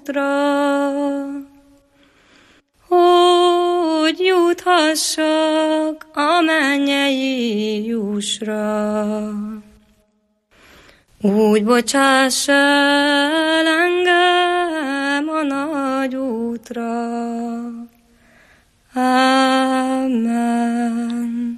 útra, hogy juthassak a mennyei jussra. Úgy bocsáss el engem a nagy útra. Amen.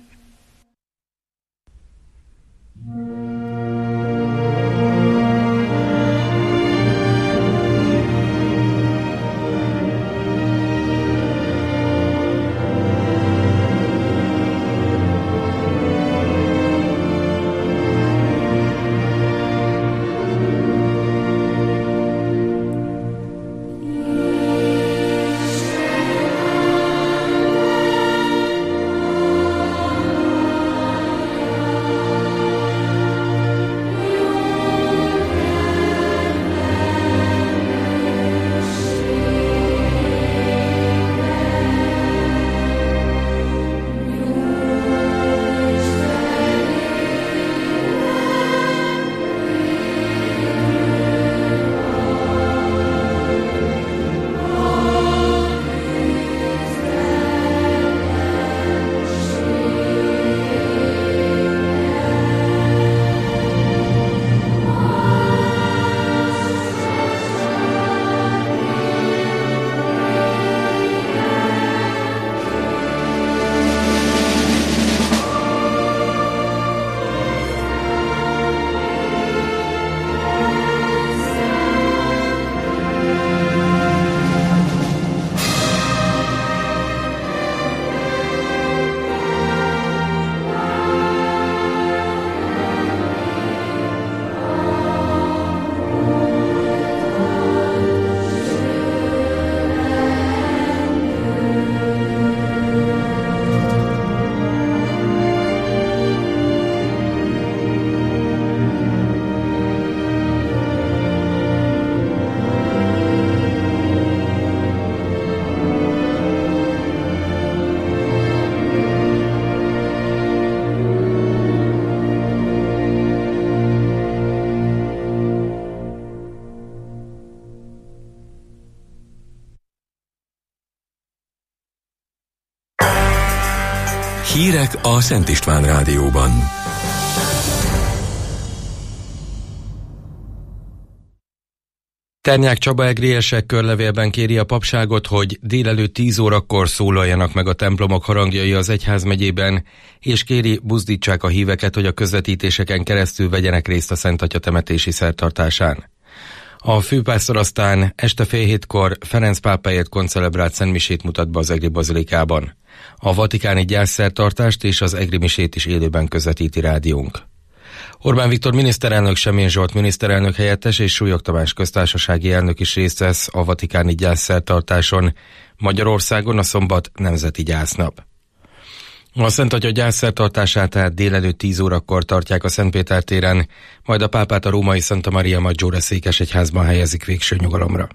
Hírek a Szent István Rádióban. Ternyák Csaba egriesek körlevélben kéri a papságot, hogy délelőtt 10 órakor szólaljanak meg a templomok harangjai az egyházmegyében, és kéri, buzdítsák a híveket, hogy a közvetítéseken keresztül vegyenek részt a Szent Atya temetési szertartásán. A főpásztor aztán este fél 7-kor Ferenc pápáért koncelebrált szentmisét mutat be az egri bazilikában. A vatikáni gyászszertartást és az egri misét is élőben közvetíti rádiónk. Orbán Viktor miniszterelnök, Semjén Zsolt miniszterelnök helyettes és Súlyog Tamás köztársasági elnök is részt vesz a vatikáni gyászszertartáson. Magyarországon a szombat nemzeti gyásznap. A Szent Atya gyászszertartását tehát délelőtt 10 órakor tartják a Szentpéter téren, majd a pápát a római Santa Maria Maggiore székesegyházban helyezik végső nyugalomra.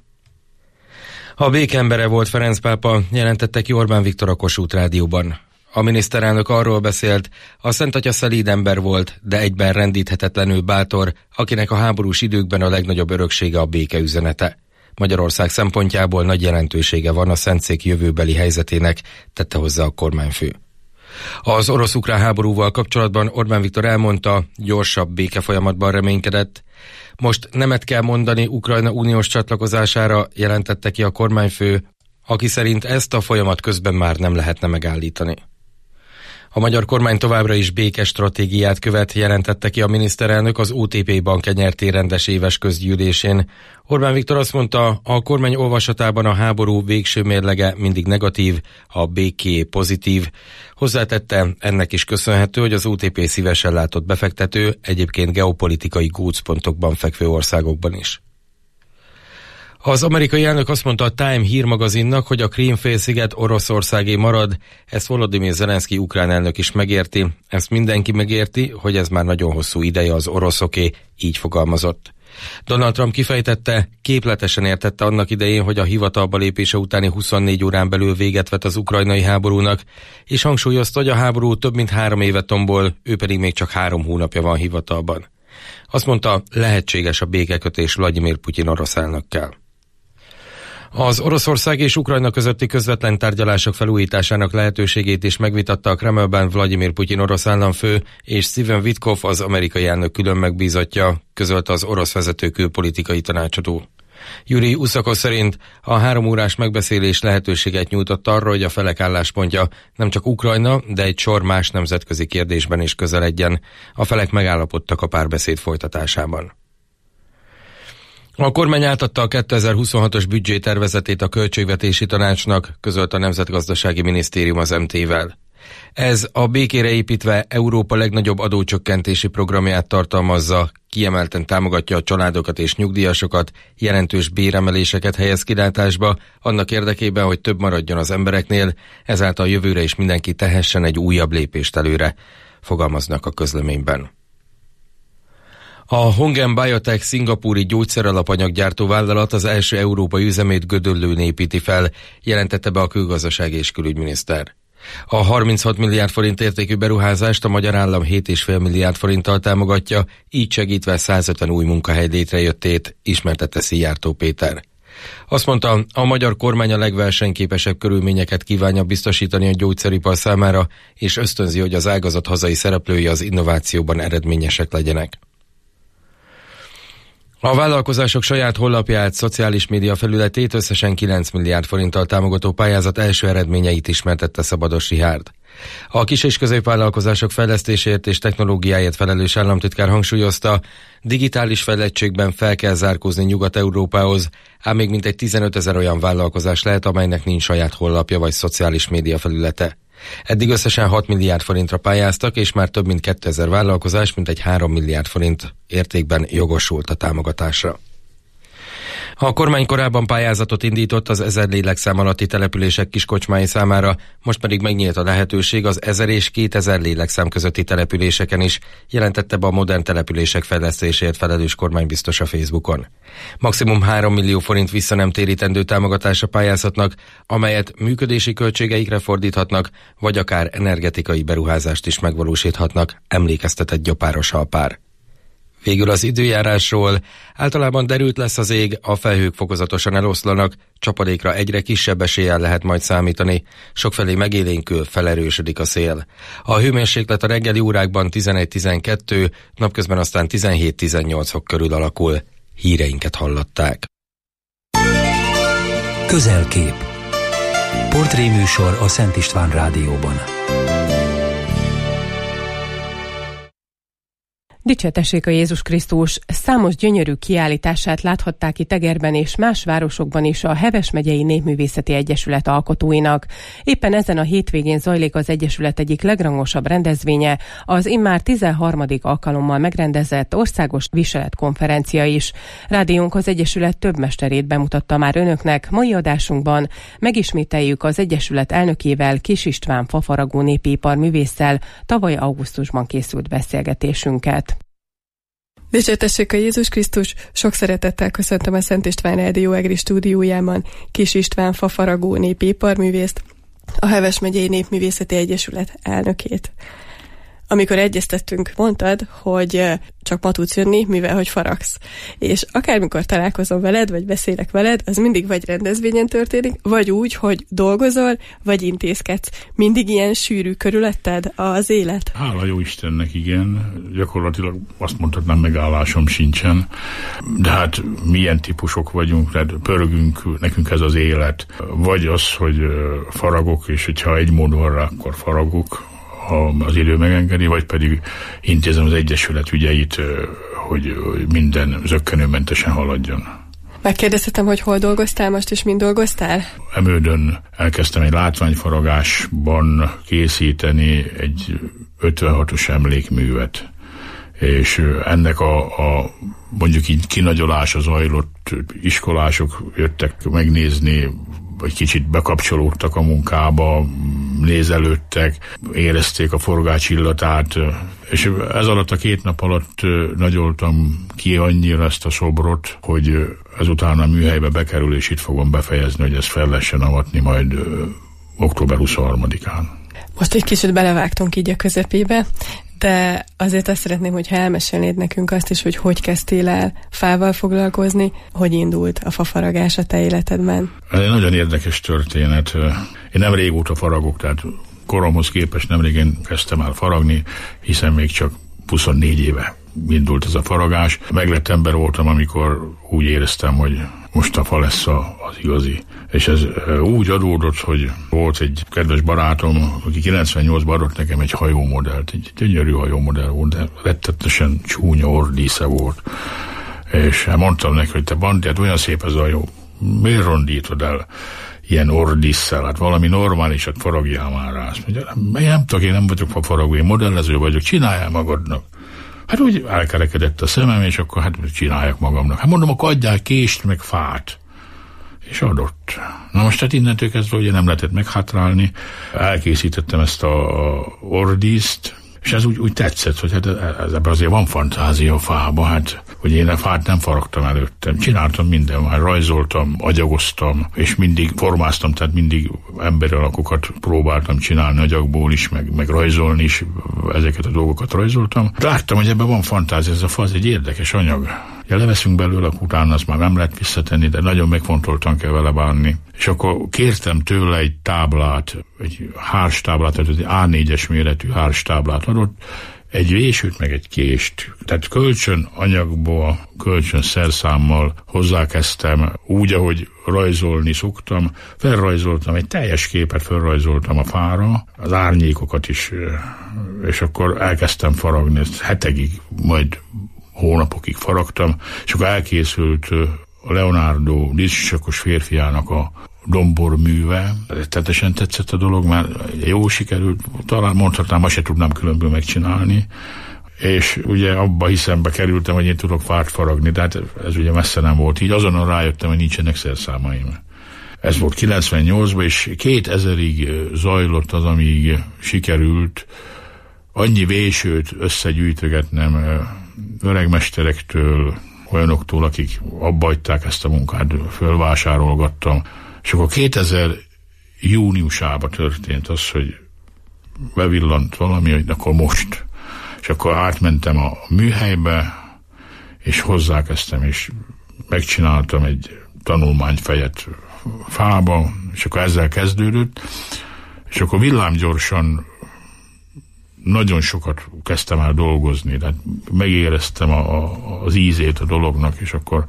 A békeembere volt Ferenc pápa, jelentette ki Orbán Viktor a Kossuth Rádióban. A miniszterelnök arról beszélt, a Szent Atya szelíd ember volt, de egyben rendíthetetlenül bátor, akinek a háborús időkben a legnagyobb öröksége a béke üzenete. Magyarország szempontjából nagy jelentősége van a Szentszék jövőbeli helyzetének, tette hozzá a kormányfő. Az orosz-ukrán háborúval kapcsolatban Orbán Viktor elmondta, gyorsabb békefolyamatban reménykedett. Most nemet kell mondani Ukrajna uniós csatlakozására, jelentette ki a kormányfő, aki szerint ezt a folyamat közben már nem lehetne megállítani. A magyar kormány továbbra is békés stratégiát követ, jelentette ki a miniszterelnök az OTP Bank nyerté rendes éves közgyűlésén. Orbán Viktor azt mondta, a kormány olvasatában a háború végső mérlege mindig negatív, a béké pozitív. Hozzátette, ennek is köszönhető, hogy az OTP szívesen látott befektető, egyébként geopolitikai gócpontokban fekvő országokban is. Az amerikai elnök azt mondta a Time hírmagazinnak, hogy a Krím-félsziget Oroszországé marad, ezt Volodymyr Zelenszky ukrán elnök is megérti, ezt mindenki megérti, hogy ez már nagyon hosszú ideje az oroszoké, így fogalmazott. Donald Trump kifejtette, képletesen értette annak idején, hogy a hivatalba lépése utáni 24 órán belül véget vet az ukrajnai háborúnak, és hangsúlyozta, hogy a háború több mint 3 éve tombol, ő pedig még csak 3 hónapja van hivatalban. Azt mondta, lehetséges a békekötés Vladimir Putyin orosz elnökkel. Az Oroszország és Ukrajna közötti közvetlen tárgyalások felújításának lehetőségét is megvitatta a Kremlben Vladimir Putyin orosz államfő, és Steven Witkoff, az amerikai elnök külön megbízottja, közölte az orosz vezető külpolitikai tanácsadó. Yuri Uszakov szerint a 3 órás megbeszélés lehetőséget nyújtott arra, hogy a felek álláspontja nem csak Ukrajna, de egy sor más nemzetközi kérdésben is közeledjen. A felek megállapodtak a párbeszéd folytatásában. A kormány átadta a 2026-os büdzsétervezetét a Költségvetési Tanácsnak, közölt a Nemzetgazdasági Minisztérium az MT-vel. Ez a békére építve Európa legnagyobb adócsökkentési programját tartalmazza, kiemelten támogatja a családokat és nyugdíjasokat, jelentős béremeléseket helyez kilátásba, annak érdekében, hogy több maradjon az embereknél, ezáltal jövőre is mindenki tehessen egy újabb lépést előre, fogalmaznak a közleményben. A Hongen Biotech szingapúri gyógyszeralapanyaggyártó vállalat az első európai üzemét Gödöllőn építi fel, jelentette be a külgazdasági és külügyminiszter. A 36 milliárd forint értékű beruházást a magyar állam 7,5 milliárd forinttal támogatja, így segítve 150 új munkahely létrejöttét, ismertette Szijjártó Péter. Azt mondta, a magyar kormány a legversenyképesebb körülményeket kívánja biztosítani a gyógyszeripar számára, és ösztönzi, hogy az ágazat hazai szereplői az innovációban eredményesek legyenek. A vállalkozások saját honlapját, szociális média felületét összesen 9 milliárd forinttal támogató pályázat első eredményeit ismertette Szabados Richárd. A kis- és középvállalkozások fejlesztésért és technológiáért felelős államtitkár hangsúlyozta, digitális fejlettségben fel kell zárkózni Nyugat-Európához, ám még mintegy 15 000 olyan vállalkozás lehet, amelynek nincs saját honlapja vagy szociális média felülete. Eddig összesen 6 milliárd forintra pályáztak, és már több mint 2000 vállalkozás, mintegy 3 milliárd forint értékben jogosult a támogatásra. A kormány korábban pályázatot indított az 1000 lélekszám alatti települések kiskocsmái számára, most pedig megnyílt a lehetőség az 1000 és 2000 lélekszám közötti településeken is, jelentette be a modern települések fejlesztéséért felelős kormánybiztos a Facebookon. Maximum 3 millió forint vissza nem térítendő támogatásra pályázhatnak, amelyet működési költségeikre fordíthatnak, vagy akár energetikai beruházást is megvalósíthatnak, emlékeztetett Gyopáros Alpár. Végül az időjárásról. Általában derült lesz az ég, a felhők fokozatosan eloszlanak, csapadékra egyre kisebb eséllyel lehet majd számítani, sokfelé megélénkül, felerősödik a szél. A hőmérséklet a reggeli órákban 11-12, napközben aztán 17-18 fok körül alakul. Híreinket hallották. Közelkép. Portréműsor a Szent István Rádióban. Dicsértessék a Jézus Krisztus! Számos gyönyörű kiállítását láthatták itt Egerben és más városokban is a Heves megyei Népművészeti Egyesület alkotóinak. Éppen ezen a hétvégén zajlik az Egyesület egyik legrangosabb rendezvénye, az immár 13. alkalommal megrendezett országos viseletkonferencia is. Rádiónk az Egyesület több mesterét bemutatta már önöknek. Mai adásunkban megismételjük az Egyesület elnökével, Kiss István Fafaragó népiparművésszel tavaly augusztusban készült beszélgetésünket. Dicsértessék a Jézus Krisztus! Sok szeretettel köszöntöm a Szent István Rádió Egri stúdiójában Kiss István Fafaragó népiparművészt, a Heves megyei Népművészeti Egyesület elnökét. Amikor egyeztettünk, mondtad, hogy csak ma tudsz jönni, mivel hogy faragsz. És akármikor találkozom veled, vagy beszélek veled, az mindig vagy rendezvényen történik, vagy úgy, hogy dolgozol, vagy intézkedsz. Mindig ilyen sűrű körülötted az élet? Hála jó Istennek, igen. Gyakorlatilag azt mondhatnám, megállásom sincsen. De hát milyen típusok vagyunk, tehát pörgünk, nekünk ez az élet. Vagy az, hogy faragok, és hogyha egy mód van rá, akkor faragok, ha az idő megengedi, vagy pedig intézem az Egyesület ügyeit, hogy minden zökkenőmentesen haladjon. Megkérdezhetem, hogy hol dolgoztál most, és mind dolgoztál? Emődön elkezdtem egy látványfaragásban készíteni egy 56-os emlékművet, és ennek a mondjuk így kinagyolása zajlott, iskolások jöttek megnézni, vagy kicsit bekapcsolódtak a munkába, nézelődtek, érezték a forgács illatát, és ez alatt a 2 nap alatt nagyoltam ki annyira ezt a szobrot, hogy ezután a műhelybe bekerül, és itt fogom befejezni, hogy ezt fel lehessen avatni majd október 23-án. Most egy kicsit belevágtunk így a közepébe, de azért azt szeretném, hogyha elmesélnéd nekünk azt is, hogy kezdtél el fával foglalkozni, hogy indult a fafaragás a te életedben. Ez egy nagyon érdekes történet. Én nem régóta faragok, tehát koromhoz képest nem régen kezdtem el faragni, hiszen még csak 24 éve indult ez a faragás. Meglett ember voltam, amikor úgy éreztem, hogy most a fa lesz az igazi. És ez úgy adódott, hogy volt egy kedves barátom, aki 98-ban adott nekem egy hajómodellt, egy gyönyörű hajómodell volt, de rettetesen csúnya ordísze volt. És mondtam neki, hogy te Bandi, hát olyan szép ez a hajó, miért rondítod el ilyen ordisszel, hát valami normálisat faragjál már rá. Azt mondja, nem tudok, én nem vagyok fafaragó, én modellező vagyok, csináljál magadnak. Hát úgy elkerekedett a szemem, és akkor hát csináljak magamnak. Hát mondom, akkor adjál kést, meg fát. És adott. Na most hát innentől kezdve ugye nem lehetett meghátrálni. Elkészítettem ezt a ordízt, és ez úgy tetszett, hogy hát ebben azért van fantázia a fába, hát hogy én a fát nem faragtam előttem. Csináltam minden, már rajzoltam, agyagoztam, és mindig formáztam, tehát mindig emberi alakokat próbáltam csinálni agyagból is, meg rajzolni is, ezeket a dolgokat rajzoltam. Láttam, hogy ebben van fantázia, ez a fa, ez egy érdekes anyag. Ja, leveszünk belőle, utána azt már nem lehet visszatenni, de nagyon megfontoltan kell vele bánni. És akkor kértem tőle egy táblát, egy hárstáblát, tehát egy A4-es méretű hárstáblát adott, egy vésőt, meg egy kést. Tehát kölcsön anyagból, kölcsön szerszámmal hozzákezdtem, úgy, ahogy rajzolni szoktam. Felrajzoltam, egy teljes képet felrajzoltam a fára, az árnyékokat is, és akkor elkezdtem faragni, hetekig, majd hónapokig faragtam, és akkor elkészült a Leonardo díszsisakos férfiának a Dombor műve. Teljesen tetszett a dolog, mert jó sikerült, talán mondhatnám, azt se tudnám különből megcsinálni, és ugye abba hiszembe kerültem, hogy én tudok fát faragni, de hát ez ugye messze nem volt így, azonnal rájöttem, hogy nincsenek szerszámaim. Ez volt 98-ban, és 2000-ig zajlott az, amíg sikerült annyi vésőt összegyűjtögetnem öregmesterektől, olyanoktól, akik abbahagyták ezt a munkát, fölvásárolgattam. És akkor 2000 júniusában történt az, hogy bevillant valami, hogy akkor most. És akkor átmentem a műhelybe, és hozzákezdtem, és megcsináltam egy tanulmányfejet fába, és akkor ezzel kezdődött, és akkor villámgyorsan nagyon sokat kezdtem el dolgozni, tehát megéreztem az ízét a dolognak, és akkor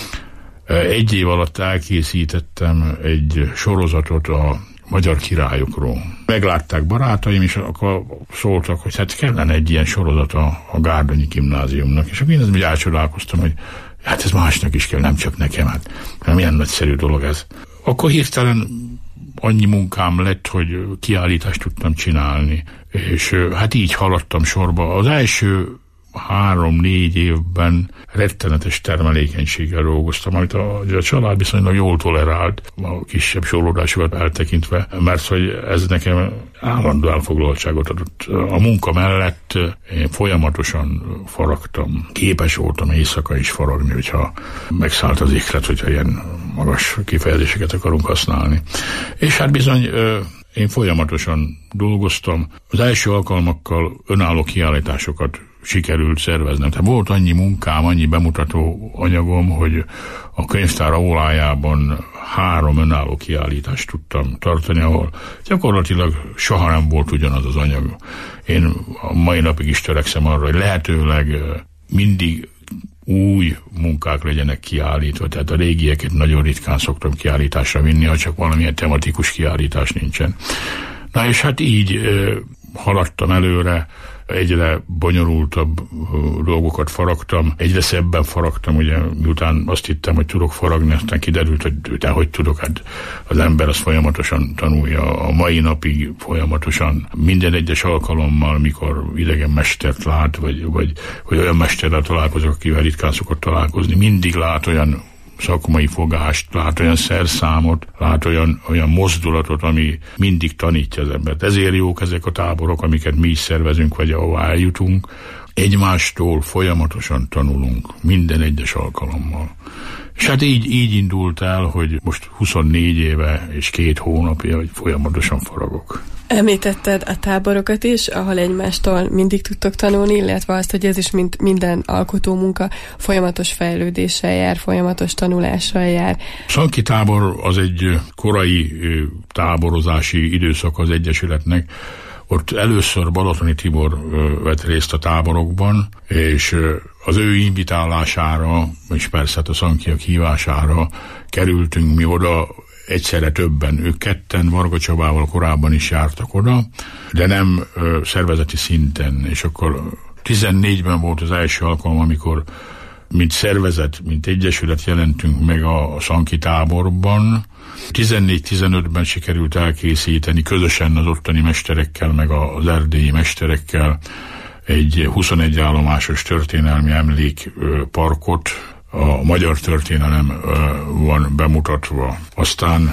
egy év alatt elkészítettem egy sorozatot a magyar királyokról. Meglátták barátaim, és akkor szóltak, hogy hát kellene egy ilyen sorozat a Gárdonyi Gimnáziumnak, és akkor én úgy elcsodálkoztam, hogy hát ez másnak is kell, nem csak nekem, hát milyen nagyszerű dolog ez. Akkor hirtelen annyi munkám lett, hogy kiállítást tudtam csinálni, és hát így haladtam sorba. Az első 3-4 évben rettenetes termelékenységgel dolgoztam, amit a család viszonylag jól tolerált, a kisebb sorolódásokat eltekintve, mert hogy ez nekem állandó elfoglaltságot adott. A munka mellett én folyamatosan faragtam. Képes voltam éjszaka is faragni, hogyha megszállt az ihlet, hogyha ilyen magas kifejezéseket akarunk használni. És hát bizony én folyamatosan dolgoztam. Az első alkalmakkal önálló kiállításokat sikerült szerveznem. Tehát volt annyi munkám, annyi bemutató anyagom, hogy a könyvtár aulájában 3 önálló kiállítást tudtam tartani, ahol gyakorlatilag soha nem volt ugyanaz az anyag. Én a mai napig is törekszem arra, hogy lehetőleg mindig új munkák legyenek kiállítva, tehát a régieket nagyon ritkán szoktam kiállításra vinni, ha csak valamilyen tematikus kiállítás nincsen. Na és hát így haladtam előre, egyre bonyolultabb dolgokat faragtam, egyre szebben faragtam, ugye miután azt hittem, hogy tudok faragni, aztán kiderült, hogy de hogy tudok, hát az ember az folyamatosan tanulja, a mai napig folyamatosan minden egyes alkalommal, mikor idegen mestert lát, vagy olyan mesterrel találkozok, akivel ritkán szokott találkozni, mindig lát olyan szakmai fogást, lát olyan szerszámot, lát olyan mozdulatot, ami mindig tanítja az embert. Ezért jók ezek a táborok, amiket mi is szervezünk, vagy ahová eljutunk. Egymástól folyamatosan tanulunk minden egyes alkalommal. És hát így indult el, hogy most 24 éve és 2 hónapja, hogy folyamatosan faragok. Említetted a táborokat is, ahol egymástól mindig tudtok tanulni, illetve azt, hogy ez is mint minden alkotó munka folyamatos fejlődéssel jár, folyamatos tanulással jár. Szanki tábor az egy korai táborozási időszak az Egyesületnek. Ott először Balatoni Tibor vett részt a táborokban, és az ő invitálására, és persze a szankiak hívására kerültünk mi oda, egyszerre többen. Ők ketten Varga Csabával korábban is jártak oda, de nem szervezeti szinten. És akkor 14-ben volt az első alkalom, amikor mint szervezet, mint egyesület jelentünk meg a szanki táborban. 14-15-ben sikerült elkészíteni közösen az ottani mesterekkel, meg az erdélyi mesterekkel egy 21 állomásos történelmi emlékparkot. A magyar történelem van bemutatva. Aztán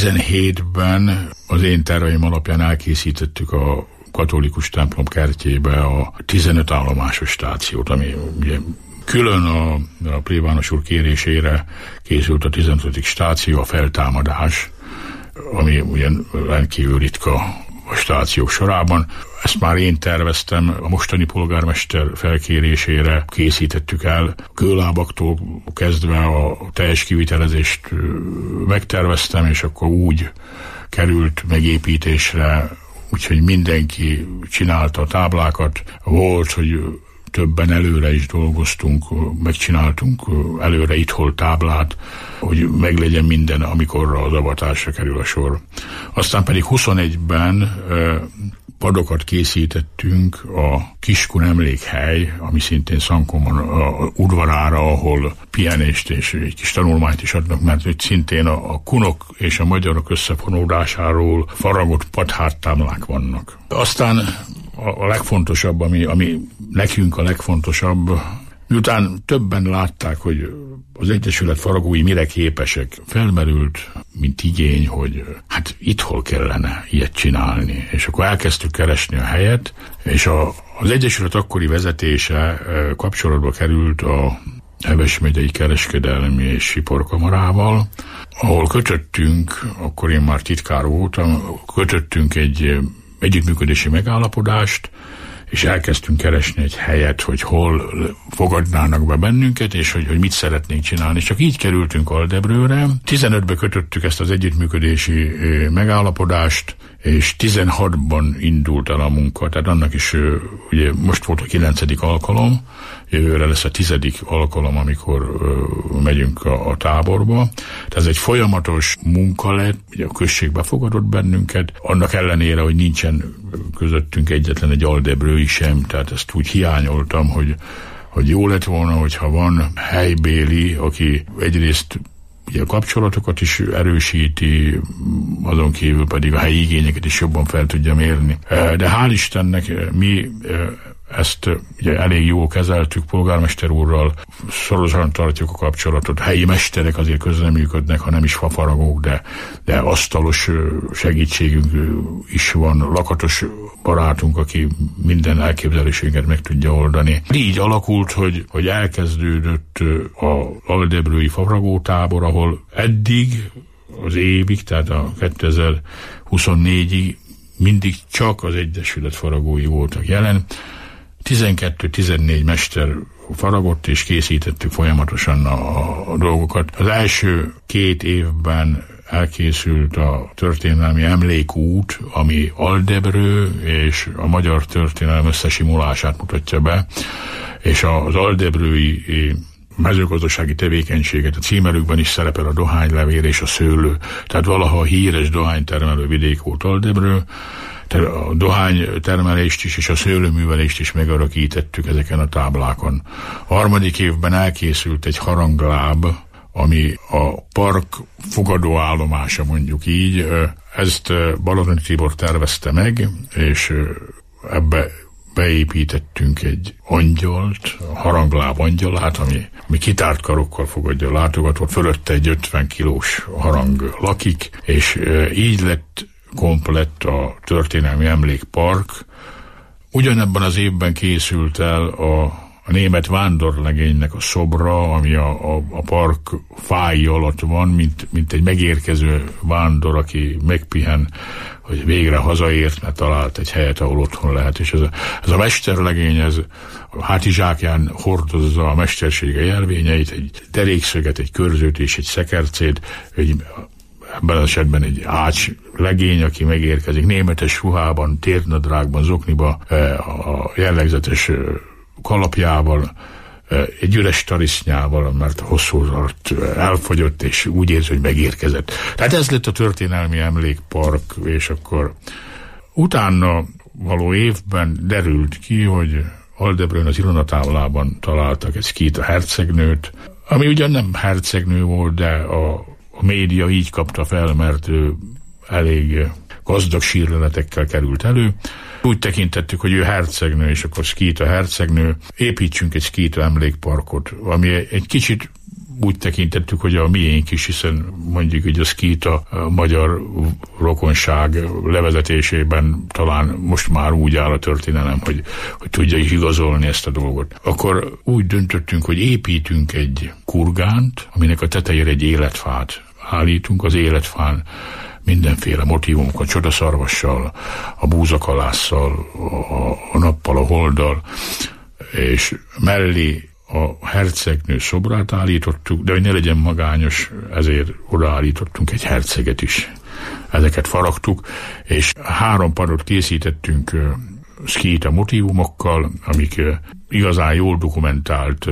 17-ben az én terveim alapján elkészítettük a katolikus templom kertjébe a 15 állomásos stációt, ami ugye külön a plébános úr kérésére készült a 15. stáció, a feltámadás, ami ugye rendkívül ritka a stációk sorában. Ezt már én terveztem, a mostani polgármester felkérésére készítettük el. Kőlábaktól kezdve a teljes kivitelezést megterveztem, és akkor úgy került megépítésre, úgyhogy mindenki csinálta a táblákat. Volt, hogy többen előre is dolgoztunk, megcsináltunk előre itthol táblát, hogy meglegyen minden, amikor az avatásra kerül a sor. Aztán pedig 21-ben padokat készítettünk a Kiskun emlékhely, ami szintén Szankon a udvarára, ahol pihenést és egy kis tanulmányt is adnak, mert itt szintén a kunok és a magyarok összefonódásáról faragott padháttáblák vannak. Aztán a legfontosabb, ami nekünk a legfontosabb, miután többen látták, hogy az Egyesület faragói mire képesek, felmerült, mint igény, hogy hát itthol kellene ilyet csinálni. És akkor elkezdtük keresni a helyet, és az Egyesület akkori vezetése kapcsolatba került a Heves megyei kereskedelmi és iparkamarával, ahol kötöttünk, akkor én már titkár voltam, kötöttünk egy együttműködési megállapodást, és elkezdtünk keresni egy helyet, hogy hol fogadnának be bennünket, és hogy mit szeretnénk csinálni. Csak így kerültünk Aldebrőre. 15-ben kötöttük ezt az együttműködési megállapodást, és 16-ban indult el a munka. Tehát annak is, ugye most volt a 9. alkalom, jövőre lesz a 10. alkalom, amikor megyünk a táborba. Tehát ez egy folyamatos munka lett, ugye a község befogadott bennünket, annak ellenére, hogy nincsen közöttünk egyetlen egy aldebrői sem, tehát ezt úgy hiányoltam, hogy jó lett volna, hogyha van helybéli, aki egyrészt ugye a kapcsolatokat is erősíti, azon kívül pedig a helyi igényeket is jobban fel tudja mérni. De hál' Istennek mi ezt ugye elég jól kezeltük polgármester úrral, szorosan tartjuk a kapcsolatot, helyi mesterek azért közreműködnek, ha nem is fafaragók, de asztalos segítségünk is van, lakatos barátunk, aki minden elképzelésünket meg tudja oldani. Így alakult, hogy elkezdődött az aldebrői faragótábor, ahol eddig az évig, tehát a 2024-ig mindig csak az Egyesület faragói voltak jelen. 12-14 mester faragott, és készítettük folyamatosan a dolgokat. Az első 2 évben elkészült a történelmi emlékút, ami Aldebrő és a magyar történelem összesimulását mutatja be, és az aldebrői mezőgazdasági tevékenységet, a címerükben is szerepel a dohánylevél és a szőlő, tehát valaha híres dohánytermelő vidék volt Aldebrő. A dohánytermelést is és a szőlőművelést is megörökítettük ezeken a táblákon. A 3. évben elkészült egy harangláb, ami a park fogadóállomása, mondjuk így. Ezt Balatoni Tibor tervezte meg, és ebbe beépítettünk egy angyolt, a harangláb angyalát, ami kitárt karokkal fogadja a látogatót, fölötte egy 50 kilós harang lakik, és így lett komplett a történelmi emlékpark. Ugyanebben az évben készült el a a német vándorlegénynek a szobra, ami a park fái alatt van, mint egy megérkező vándor, aki megpihen, hogy végre hazaért, mert talált egy helyet, ahol otthon lehet. És ez a mesterlegény, ez a hátizsákján hordozza a mestersége jelvényeit, egy derékszöget, egy körzőt és egy szekercét, ebben az esetben egy ács legény, aki megérkezik németes ruhában, térnadrágban, zokniba, a jellegzetes kalapjával, egy üres tarisznyával, mert hosszú alatt elfogyott, és úgy érzi, hogy megérkezett. Tehát ez lett a történelmi emlékpark, és akkor utána való évben derült ki, hogy Aldebrőn az irodatáblában találtak egy Szkíta hercegnőt, ami ugyan nem hercegnő volt, de a média így kapta fel, mert ő elég gazdag sírleletekkel került elő. Úgy tekintettük, hogy ő hercegnő, és akkor Szkíta hercegnő, építsünk egy Szkíta emlékparkot, ami egy kicsit úgy tekintettük, hogy a miénk is, hiszen mondjuk így a Szkíta a magyar rokonság levezetésében talán most már úgy áll a történelem, hogy tudja is igazolni ezt a dolgot. Akkor úgy döntöttünk, hogy építünk egy kurgánt, aminek a tetejére egy életfát állítunk, az életfán mindenféle motívumokkal, csodaszarvassal, a búzakalásszal, a nappal, a holddal, és mellé a hercegnő szobrát állítottuk, de hogy ne legyen magányos, ezért odaállítottunk egy herceget is. Ezeket faragtuk, és 3 padot készítettünk Szkíta motívumokkal, amik igazán jól dokumentált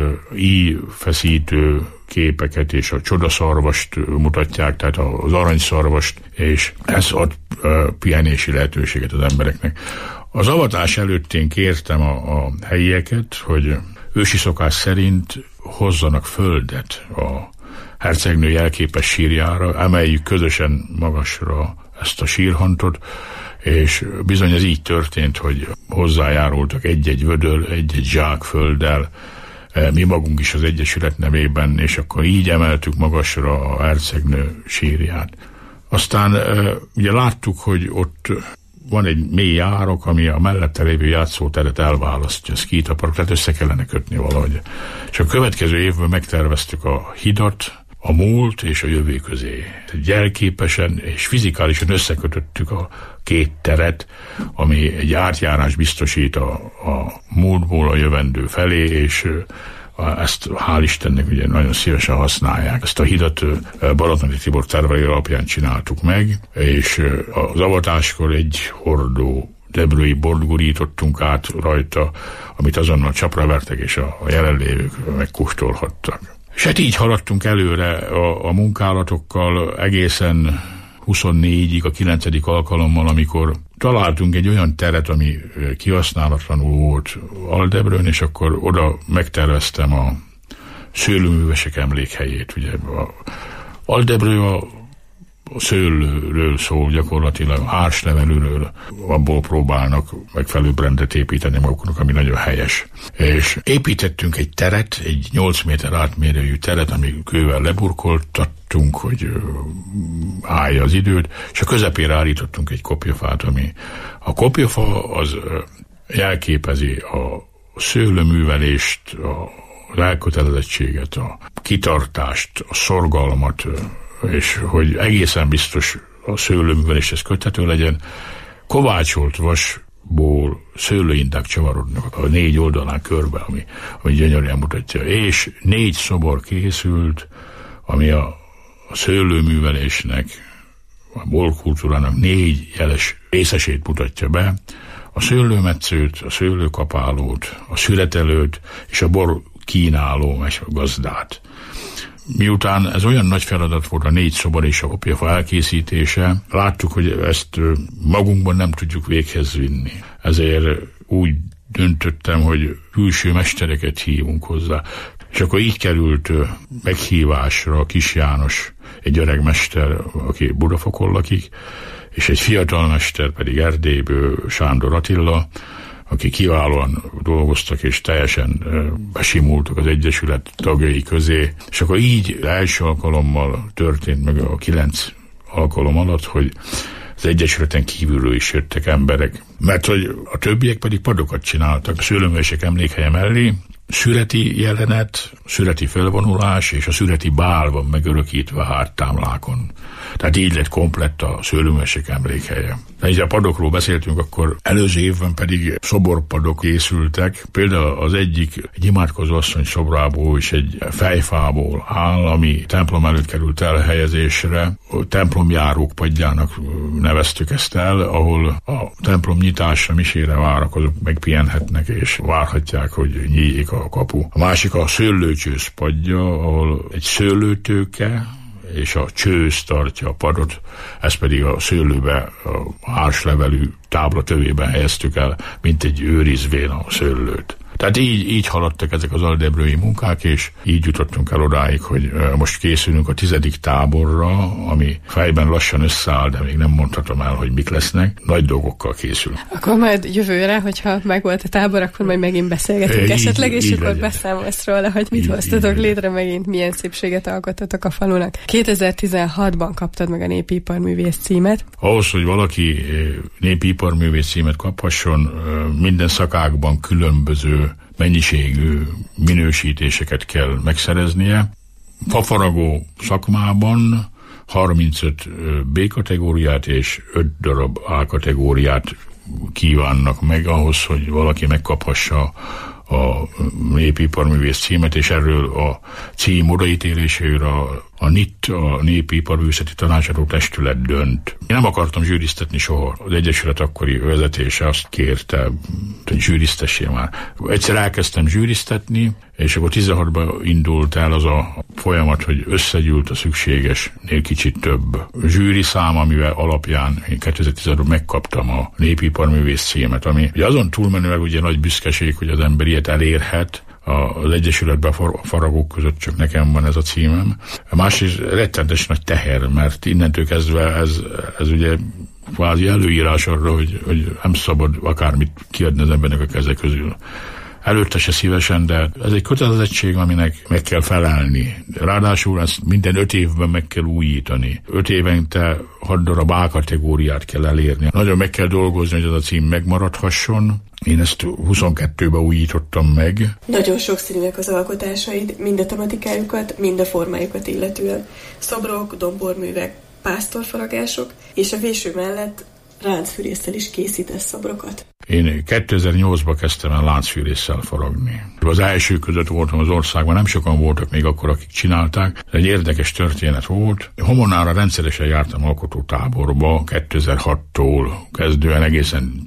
íjfeszítő képeket és a csodaszarvast mutatják, tehát az aranyszarvast, és ez ad pihenési lehetőséget az embereknek. Az avatás előtt én kértem a helyieket, hogy ősi szokás szerint hozzanak földet a hercegnő jelképes sírjára, emeljük közösen magasra ezt a sírhantot, és bizony ez így történt, hogy hozzájárultak egy-egy vödör, egy-egy zsák földdel, mi magunk is az Egyesület nevében, és akkor így emeltük magasra a hercegnő sírját. Aztán ugye láttuk, hogy ott van egy mély árok, ami a mellette lévő játszóteret elválasztja, Szkíta Park, tehát össze kellene kötni valahogy. És a következő évben megterveztük a hidat, a múlt és a jövő közé. Jelképesen és fizikálisan összekötöttük a 2 teret, ami egy átjárás biztosít a múltból a jövendő felé, és ezt hál' Istennek ugye nagyon szívesen használják. Ezt a hidat Balatoni Tibor tervei alapján csináltuk meg, és az avatáskor egy hordó debrői bort gurítottunk át rajta, amit azonnal csapra vertek, és a jelenlévők megkóstolhattak. És hát így haladtunk előre a munkálatokkal egészen 24-ig, a 9. alkalommal, amikor találtunk egy olyan teret, ami kihasználatlanul volt Aldebrőn, és akkor oda megterveztem a szőlőművesek emlékhelyét. Ugye Aldebrő a szőlőről szól gyakorlatilag, árslevelőről, abból próbálnak megfelelő brendet építeni maguknak, ami nagyon helyes. És építettünk egy teret, egy 8 méter átmérőjű teret, ami kővel leburkoltattunk, hogy állja az időt, és a közepére állítottunk egy kopjafát, ami a kopjafa az jelképezi a szőlőművelést, az elkötelezettséget, a kitartást, a szorgalmat, és hogy egészen biztos a szőlőműveléshez köthető legyen, kovácsolt vasból szőlőindák csavarodnak a 4 oldalán körbe, ami gyönyörűen mutatja. És 4 szobor készült, ami a szőlőművelésnek, a borkultúrának 4 jeles részesét mutatja be. A szőlőmetszőt, a szőlőkapálót, a szüretelőt és a bor kínáló és a gazdát. Miután ez olyan nagy feladat volt a 4 szobor és a kopjafa elkészítése, láttuk, hogy ezt magunkban nem tudjuk véghez vinni. Ezért úgy döntöttem, hogy külső mestereket hívunk hozzá. És akkor így került meghívásra Kis János, egy öreg mester, aki Budafokon lakik, és egy fiatal mester pedig Erdélyből, Sándor Attila, akik kiválóan dolgoztak, és teljesen besimultak az Egyesület tagjai közé. És akkor így első alkalommal történt meg a 9 alkalom alatt, hogy az Egyesületen kívülről is jöttek emberek. Mert hogy a többiek pedig padokat csináltak a szőlőművesek emlékhelye mellé, szüreti jelenet, szüreti felvonulás és a szüreti bál van megörökítve a háttámlákon. Tehát így lett komplett a szőlőmesek emlékhelye. De így a padokról beszéltünk, akkor előző évben pedig szoborpadok készültek. Például az egyik egy imádkozó asszony szobrából és egy fejfából áll, ami templom előtt került elhelyezésre. A templomjárók padjának neveztük ezt el, ahol a templom nyitásra, misére várakozók megpihenhetnek és várhatják, hogy nyíljék a kapu. A másik a szőlőcsősz padja, ahol egy szőlőtőke és a csősz tartja a padot, ezt pedig a szőlőbe, a hárslevelű tábla tövében helyeztük el, mint egy őrizvén a szőlőt. Tehát így haladtak ezek az aldebrői munkák, és így jutottunk el odáig, hogy most készülünk a 10. táborra, ami fejben lassan összeáll, de még nem mondhatom el, hogy mik lesznek. Nagy dolgokkal készül. Akkor majd jövőre, hogyha megvolt a tábor, akkor majd megint beszélgetünk esetleg, és akkor beszámolsz róla, hogy mit hoztatok létre megint, milyen szépséget alkottatok a falunak. 2016-ban kaptad meg a népi iparművész címet. Ahhoz, hogy valaki népi iparművész címet kaphasson, minden szakákban különböző mennyiségű minősítéseket kell megszereznie. Fafaragó szakmában 35 B-kategóriát és 5 darab A-kategóriát kívánnak meg ahhoz, hogy valaki megkaphassa a népi iparművész címet, és erről a cím odaítéléséről a NIT, a Népi Iparművészeti Tanácsadó Testület dönt. Én nem akartam zsűriztetni soha. Az Egyesület akkori vezetése azt kérte, hogy zsűriztessél már. Egyszer elkezdtem zsűriztetni, és akkor 16-ban indult el az a folyamat, hogy összegyűlt a szükségesnél kicsit több zsűri szám, amivel alapján én 2016-ban megkaptam a Népi Iparművész címet, ami ugye azon túlmenőleg ugye nagy büszkeség, hogy az ember ilyet elérhet. Az Egyesületben faragók között csak nekem van ez a címem. A másrészt rettenetes nagy teher, mert innentől kezdve ez ugye kvázi előírás arra, hogy nem szabad akármit kiadni az embernek a keze közül. Előtte se szívesen, de ez egy kötelezettség, aminek meg kell felelni. Ráadásul ezt minden 5 évben meg kell újítani. 5 évente 6 darab A-kategóriát kell elérni. Nagyon meg kell dolgozni, hogy ez a cím megmaradhasson. Én ezt 22-ben újítottam meg. Nagyon sokszínűek az alkotásaid, mind a tematikájukat, mind a formájukat illetően. Szobrok, domborművek, pásztorfaragások, és a véső mellett láncfűrésszel is készítesz szobrokat. Én 2008-ban kezdtem el láncfűrésszel faragni. Az első között voltam az országban, nem sokan voltak még akkor, akik csinálták. Egy érdekes történet volt. Homonára rendszeresen jártam alkotótáborba 2006-tól kezdően egészen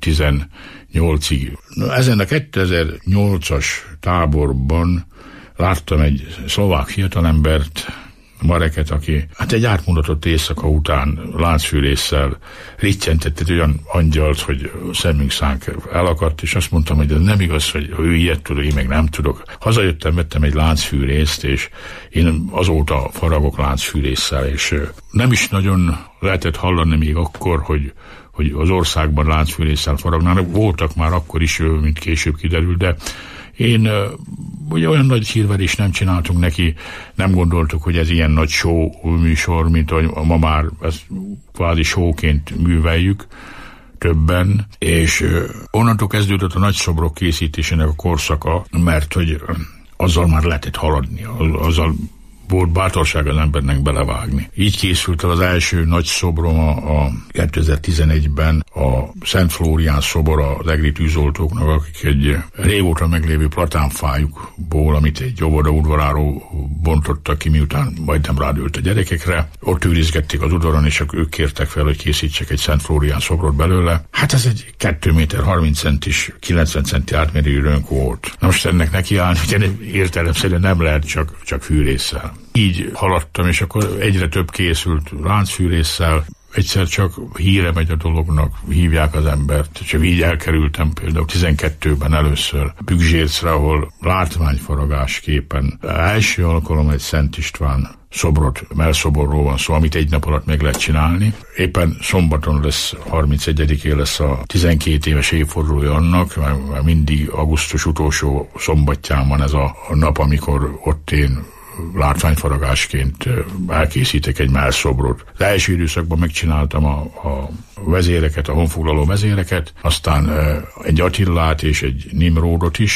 2018-ig. Ezen a 2008-as táborban láttam egy szlovák fiatalembert, Mareket, aki egy átmulatott éjszaka után láncfűrésszel rittyentett egy olyan angyalt, hogy szemünk szánk elakadt, és azt mondtam, hogy ez nem igaz, hogy ő ilyet tud, én meg nem tudok. Hazajöttem, vettem egy láncfűrészt, és én azóta faragok láncfűrésszel, és nem is nagyon lehetett hallani még akkor, hogy az országban láncfűrésszel faragnának. Voltak már akkor is, mint később kiderült, de én ugye olyan nagy hírverést nem csináltunk neki, nem gondoltuk, hogy ez ilyen nagy show műsor, mint hogy ma már ezt kvázi showként műveljük többen, és onnantól kezdődött a nagy szobrok készítésének a korszaka, mert hogy azzal már lehetett haladni, azzal volt bátorság az embernek belevágni. Így készült el az első nagy szobrom a 2011-ben, a Szent Flórián szobor az egri tűzoltóknak, akik egy régóta meglévő platánfájukból, amit egy óvoda udvaráról bontottak ki, miután majdnem rádült a gyerekekre. Ott őrizgették az udvaron, és ők kértek fel, hogy készítsek egy Szent Flórián szobrot belőle. Hát ez egy 2 méter 30 centis, 90 centi átmérőjű rönk volt. Na most ennek nekiállni, hogy értelemszerűen nem lehet csak fűrésszel. Így haladtam, és akkor egyre több készült láncfűrésszel. Egyszer csak híre megy a dolognak, hívják az embert, és így elkerültem például 12-ben először Bükzsércre, ahol látványfaragásképpen első alkalom egy Szent István szobrot, mellszoborról van szó, amit egy nap alatt meg lehet csinálni. Éppen szombaton lesz, 31-én lesz a 12 éves évfordulója annak, mert mindig augusztus utolsó szombatján van ez a nap, amikor ott én látványfaragásként elkészítek egy mellszobrot. Az első időszakban megcsináltam a vezéreket, a honfoglaló vezéreket, aztán egy Attillát és egy Nimródot is,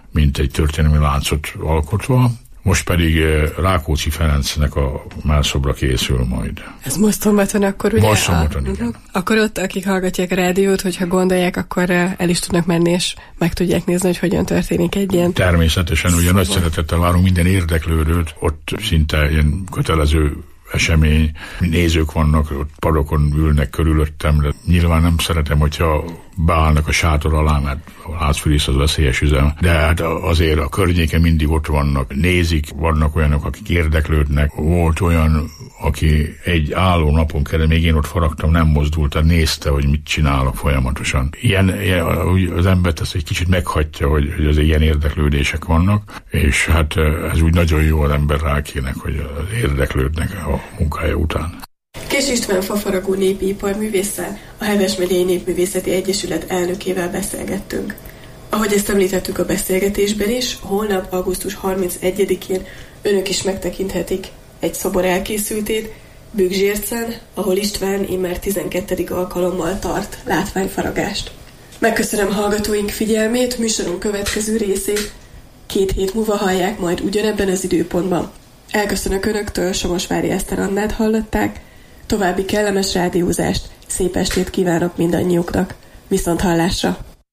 mint egy történelmi láncot alkotva. Most pedig Rákóczi Ferencnek a mellszobra készül majd. Ez most szombaton akkor, ugye? Most szombaton, igen. Akkor ott, akik hallgatják a rádiót, hogyha gondolják, akkor el is tudnak menni, és meg tudják nézni, hogy hogyan történik egy ilyen. Természetesen, ugye nagy szeretettel várunk minden érdeklődőt, ott szinte ilyen kötelező esemény, nézők vannak, ott padokon ülnek körülöttem, de nyilván nem szeretem, hogyha beállnak a sátor alá, mert a házfűrész az veszélyes üzem, de hát azért a környéken mindig ott vannak, nézik, vannak olyanok, akik érdeklődnek. Volt olyan, aki egy álló napon keresztül, még én ott faragtam, nem mozdult, tehát nézte, hogy mit csinálok folyamatosan. Ilyen az embert ezt egy kicsit meghagyja, hogy azért ilyen érdeklődések vannak, és hát ez úgy nagyon jó az ember rákének, hogy érdeklődnek a munkája után. Kés István fafaragó népi iparművésszel, a Heves megyei Népművészeti Egyesület elnökével beszélgettünk. Ahogy ezt említettük a beszélgetésben is, holnap augusztus 31-én önök is megtekinthetik egy szobor elkészültét Bükzsércen, ahol István immár 12. alkalommal tart látványfaragást. Megköszönöm hallgatóink figyelmét, műsorunk következő részét 2 hét múlva hallják majd ugyanebben az időpontban. Elköszönök önöktől, Somosvári Eszter Annát hallották, további kellemes rádiózást, szép estét kívánok mindannyiuknak. Viszont hallásra!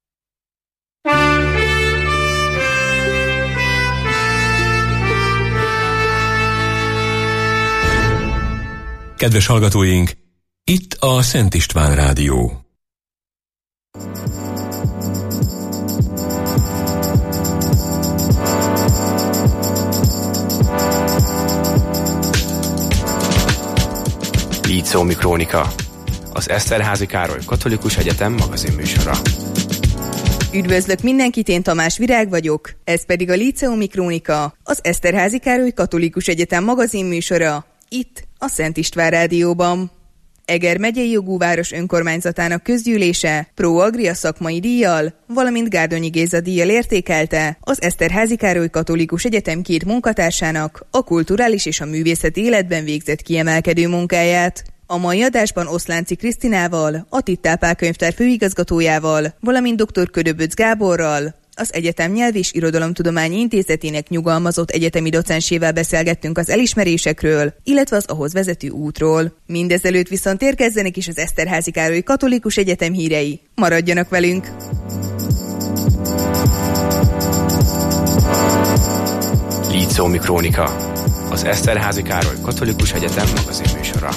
Kedves hallgatóink, itt a Szent István Rádió. Líceumi Krónika, az Eszterházy Károly Katolikus Egyetem magazinműsora. Üdvözlök mindenkit, én Tamás Virág vagyok, ez pedig a Líceumi Krónika, az Eszterházy Károly Katolikus Egyetem magazinműsora, itt a Szent István Rádióban. Eger megyei jogú város önkormányzatának közgyűlése Pro Agria szakmai díjjal, valamint Gárdonyi Géza díjjal értékelte az Eszterházy Károly Katolikus Egyetem 2 munkatársának a kulturális és a művészeti életben végzett kiemelkedő munkáját. A mai adásban Oszlánci Krisztinával, a Tittál Pál könyvtár főigazgatójával, valamint dr. Ködöböc Gáborral, az Egyetem Nyelv- és Irodalomtudományi Intézetének nyugalmazott egyetemi docensével beszélgettünk az elismerésekről, illetve az ahhoz vezető útról. Mindezelőtt viszont érkezzenek is az Eszterházy Károly Katolikus Egyetem hírei. Maradjanak velünk! Líceumi Krónika, az Eszterházy Károly Katolikus Egyetem magazinműsora.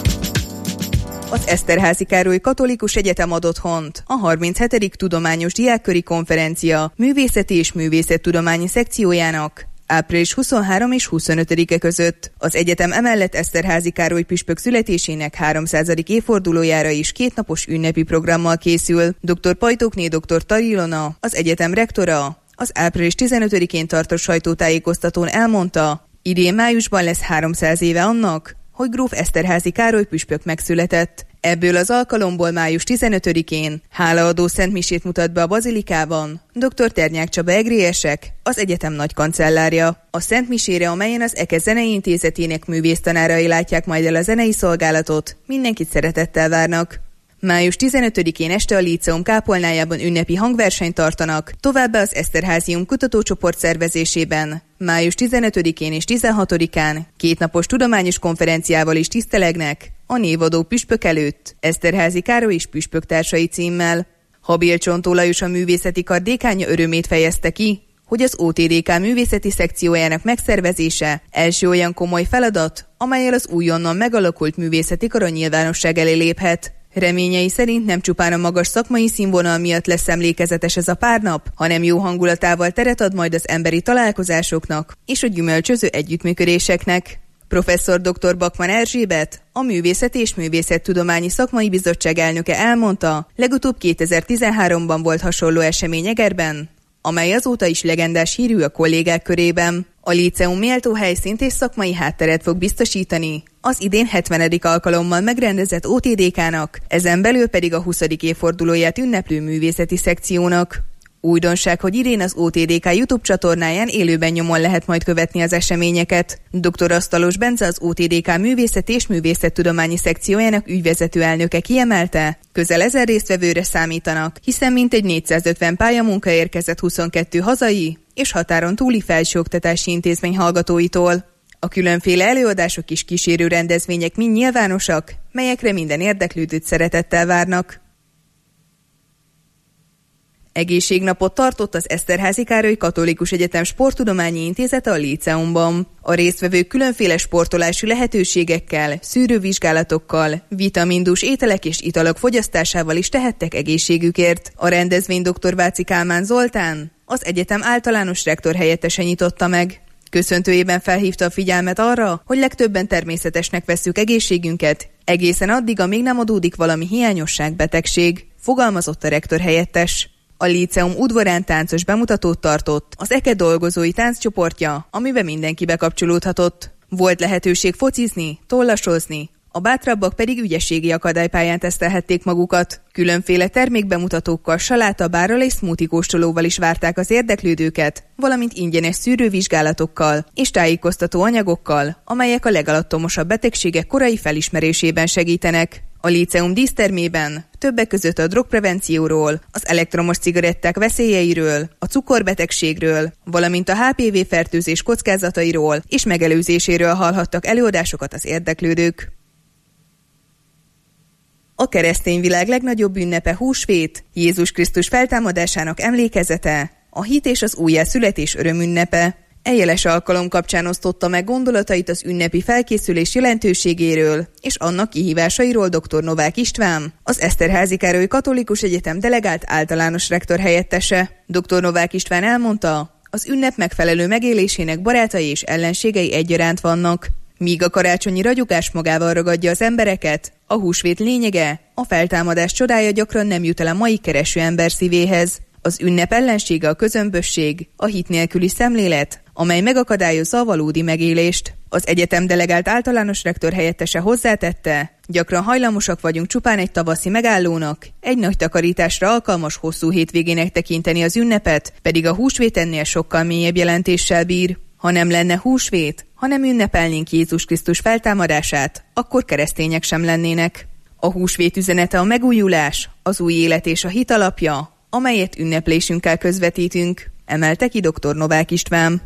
Az Eszterházy Károly Katolikus Egyetem ad otthont a 37. Tudományos Diákköri Konferencia Művészeti és Művészettudományi szekciójának április 23 és 25-e között. Az egyetem emellett Eszterházy Károly püspök születésének 300. évfordulójára is 2 napos ünnepi programmal készül. Dr. Pajtókné dr. Tari Ilona, az egyetem rektora, az április 15-én tartott sajtótájékoztatón elmondta, idén májusban lesz 300 éve annak, hogy gróf Eszterházy Károly püspök megszületett. Ebből az alkalomból május 15-én hálaadó szentmisét mutat be a bazilikában dr. Ternyák Csaba egrélyesek, az egyetem nagykancellárja. A szentmisére, amelyen az EKE Zenei Intézetének művésztanárai látják majd el a zenei szolgálatot, mindenkit szeretettel várnak. Május 15-én este a Líceum kápolnájában ünnepi hangversenyt tartanak, továbbá az Eszterházium kutatócsoport szervezésében május 15-én és 16-án 2 napos tudományos konferenciával is tisztelegnek a névadó püspök előtt Eszterházy Károly és püspöktársai címmel. Habil Csontó Lajos, a művészeti kar dékánja örömét fejezte ki, hogy az OTDK művészeti szekciójának megszervezése első olyan komoly feladat, amellyel az újonnan megalakult művészeti kar a nyilvánosság elé léphet. Reményei szerint nem csupán a magas szakmai színvonal miatt lesz emlékezetes ez a pár nap, hanem jó hangulatával teret ad majd az emberi találkozásoknak és a gyümölcsöző együttműködéseknek. Professzor dr. Bakman Erzsébet, a Művészeti és Művészettudományi Szakmai Bizottság elnöke elmondta, legutóbb 2013-ban volt hasonló esemény Egerben, amely azóta is legendás hírű a kollégák körében. A líceum méltó helyszínt és szakmai hátteret fog biztosítani az idén 70. alkalommal megrendezett OTDK-nak, ezen belül pedig a 20. évfordulóját ünneplő művészeti szekciónak. Újdonság, hogy idén az OTDK YouTube csatornáján élőben nyomon lehet majd követni az eseményeket. Dr. Asztalos Bence, az OTDK művészeti és művészettudományi szekciójának ügyvezető elnöke kiemelte, közel 1000 résztvevőre számítanak, hiszen mintegy 450 pályamunka érkezett 22 hazai és határon túli felsőoktatási intézmény hallgatóitól. A különféle előadások és kísérő rendezvények mind nyilvánosak, melyekre minden érdeklődőt szeretettel várnak. Egészségnapot tartott az Eszterházy Károly Katolikus Egyetem Sporttudományi Intézete a Líceumban. A résztvevők különféle sportolási lehetőségekkel, szűrővizsgálatokkal, vitamindús ételek és italok fogyasztásával is tehettek egészségükért. A rendezvény dr. Váci Kálmán Zoltán, az egyetem általános rektor helyettese nyitotta meg. Köszöntőjében felhívta a figyelmet arra, hogy legtöbben természetesnek vesszük egészségünket, egészen addig, amíg nem adódik valami hiányosság, betegség, fogalmazott a rektor helyettes. A líceum udvarán táncos bemutatót tartott az EKE dolgozói tánccsoportja, amiben mindenki bekapcsolódhatott. Volt lehetőség focizni, tollasozni, a bátrabbak pedig ügyességi akadálypályán tesztelhették magukat. Különféle termékbemutatókkal, saláttabárral és smoothie kóstolóval is várták az érdeklődőket, valamint ingyenes szűrővizsgálatokkal és tájékoztató anyagokkal, amelyek a legalattomosabb betegségek korai felismerésében segítenek. A líceum dísztermében többek között a drogprevencióról, az elektromos cigaretták veszélyeiről, a cukorbetegségről, valamint a HPV-fertőzés kockázatairól és megelőzéséről hallhattak előadásokat az érdeklődők. A keresztény világ legnagyobb ünnepe húsvét, Jézus Krisztus feltámadásának emlékezete, a hit és az újjászületés örömünnepe. Jeles alkalom kapcsán osztotta meg gondolatait az ünnepi felkészülés jelentőségéről és annak kihívásairól dr. Novák István, az Eszterházy Károly Katolikus Egyetem delegált általános rektor helyettese. Dr. Novák István elmondta, az ünnep megfelelő megélésének barátai és ellenségei egyaránt vannak. Míg a karácsonyi ragyogás magával ragadja az embereket, a húsvét lényege, a feltámadás csodája gyakran nem jut el a mai kereső ember szívéhez. Az ünnep ellensége a közömbösség, a hit nélküli szemlélet, amely megakadályozza a valódi megélést. Az egyetem delegált általános rektor helyettese hozzátette, gyakran hajlamosak vagyunk csupán egy tavaszi megállónak, egy nagy takarításra alkalmas hosszú hétvégének tekinteni az ünnepet, pedig a húsvét ennél sokkal mélyebb jelentéssel bír. Ha nem lenne húsvét, ha nem ünnepelnénk Jézus Krisztus feltámadását, akkor keresztények sem lennének. A húsvét üzenete a megújulás, az új élet és a hit alapja, amelyet ünneplésünkkel közvetítünk, emelte ki dr. Novák István.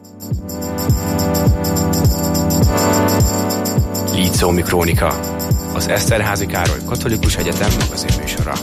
Líceumi Krónika, az Eszterházy Károly Katolikus Egyetem magazinműsora.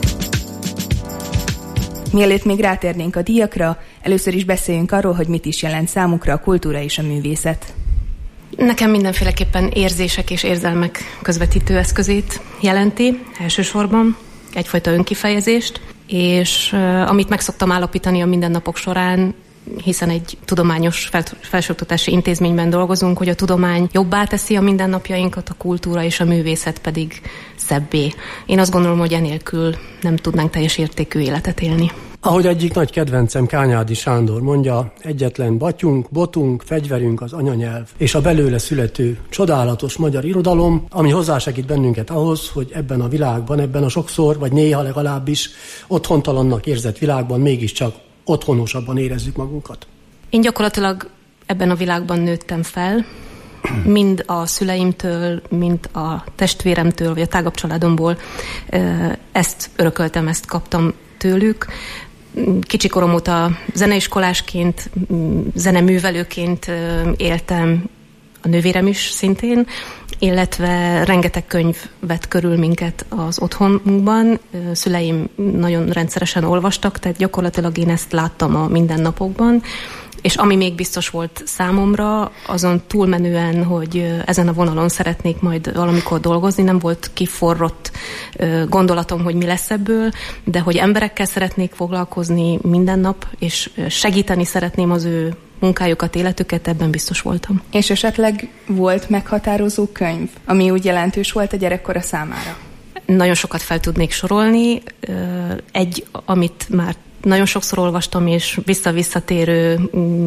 Mielőtt még rátérnénk a díjakra, először is beszéljünk arról, hogy mit is jelent számukra a kultúra és a művészet. Nekem mindenféleképpen érzések és érzelmek közvetítő eszközét jelenti, elsősorban egyfajta önkifejezést, és amit meg szoktam állapítani a mindennapok során, hiszen egy tudományos felsőoktatási intézményben dolgozunk, hogy a tudomány jobbá teszi a mindennapjainkat, a kultúra és a művészet pedig szebbé. Én azt gondolom, hogy enélkül nem tudnánk teljes értékű életet élni. Ahogy egyik nagy kedvencem Kányádi Sándor mondja, egyetlen batyunk, botunk, fegyverünk az anyanyelv, és a belőle születő csodálatos magyar irodalom, ami hozzásegít bennünket ahhoz, hogy ebben a világban, ebben a sokszor, vagy néha legalábbis otthontalannak érzett világban mégiscsak otthonosabban érezzük magunkat. Én gyakorlatilag ebben a világban nőttem fel, mind a szüleimtől, mind a testvéremtől, vagy a tágabb családomból. Ezt örököltem, ezt kaptam tőlük. Kicsi korom óta zeneiskolásként, zeneművelőként éltem, a nővérem is szintén, illetve rengeteg könyv vett körül minket az otthonunkban. Szüleim nagyon rendszeresen olvastak, tehát gyakorlatilag én ezt láttam a mindennapokban. És ami még biztos volt számomra, azon túlmenően, hogy ezen a vonalon szeretnék majd valamikor dolgozni, nem volt kiforrott gondolatom, hogy mi lesz ebből, de hogy emberekkel szeretnék foglalkozni minden nap, és segíteni szeretném az ő munkájukat, életüket, ebben biztos voltam. És esetleg volt meghatározó könyv, ami úgy jelentős volt a gyerekkora számára? Nagyon sokat fel tudnék sorolni. Egy, amit már nagyon sokszor olvastam, és visszatérő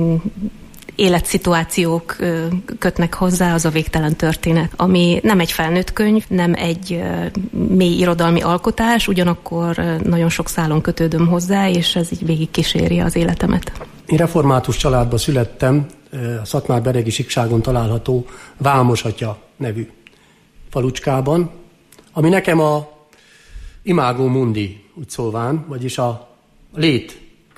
életszituációk kötnek hozzá, az a Végtelen történet, ami nem egy felnőtt könyv, nem egy mély irodalmi alkotás, ugyanakkor nagyon sok szálon kötődöm hozzá, és ez így végig kíséri az életemet. Én református családba születtem, a Szatmár-Beregi síkságon található Vámosatya nevű falucskában, ami nekem a imágo mundi, úgy szólván, vagyis a lét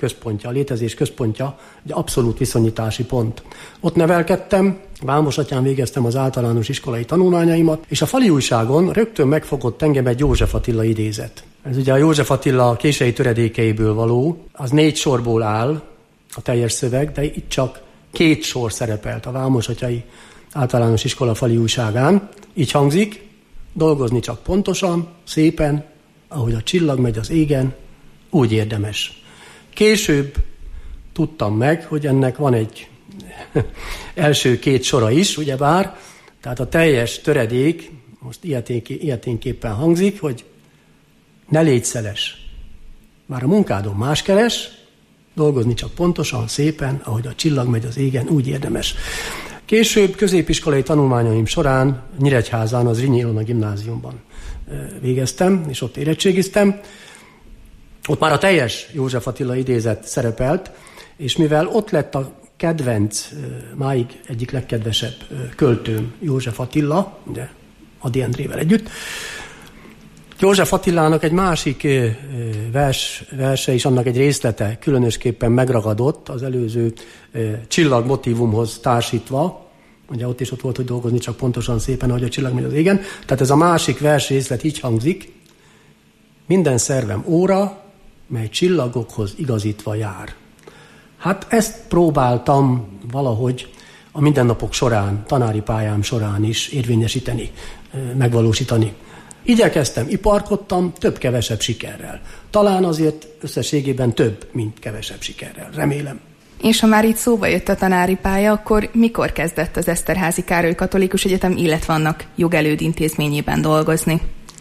központja, a létezés központja, egy abszolút viszonyítási pont. Ott nevelkedtem, Vámosatyán végeztem az általános iskolai tanulmányaimat, és a Fali Újságon rögtön megfogott engem egy József Attila idézet. Ez ugye a József Attila kései töredékeiből való, az 4 sorból áll a teljes szöveg, de itt csak 2 sor szerepelt a Vámosatyai általános iskola Fali Újságán. Így hangzik: dolgozni csak pontosan, szépen, ahogy a csillag megy az égen, úgy érdemes. Később tudtam meg, hogy ennek van egy első 2 sora is, ugyebár, tehát a teljes töredék most ilyeténképpen hangzik, hogy ne légy szeles. Már a munkádon más keres, dolgozni csak pontosan, szépen, ahogy a csillag megy az égen, úgy érdemes. Később középiskolai tanulmányaim során Nyíregyházán, az Zrínyi Ilona gimnáziumban végeztem, és ott érettségiztem. Ott már a teljes József Attila idézet szerepelt, és mivel ott lett a kedvenc, máig egyik legkedvesebb költőm József Attila, ugye Ady Endrével együtt, József Attilának egy másik verse is, annak egy részlete különösképpen megragadott az előző csillag motívumhoz társítva. Ugye ott is ott volt, hogy dolgozni csak pontosan, szépen, ahogy a csillag megy az égen. Tehát ez a másik vers részlet így hangzik: minden szervem óra, mely csillagokhoz igazítva jár. Hát ezt próbáltam valahogy a mindennapok során, tanári pályám során is érvényesíteni, megvalósítani. Igyekeztem, iparkodtam, több-kevesebb sikerrel. Talán azért összességében több, mint kevesebb sikerrel. Remélem. És ha már itt szóba jött a tanári pálya, akkor mikor kezdett az Eszterházy Károly Katolikus Egyetem, illetve annak jogelődintézményében dolgozni?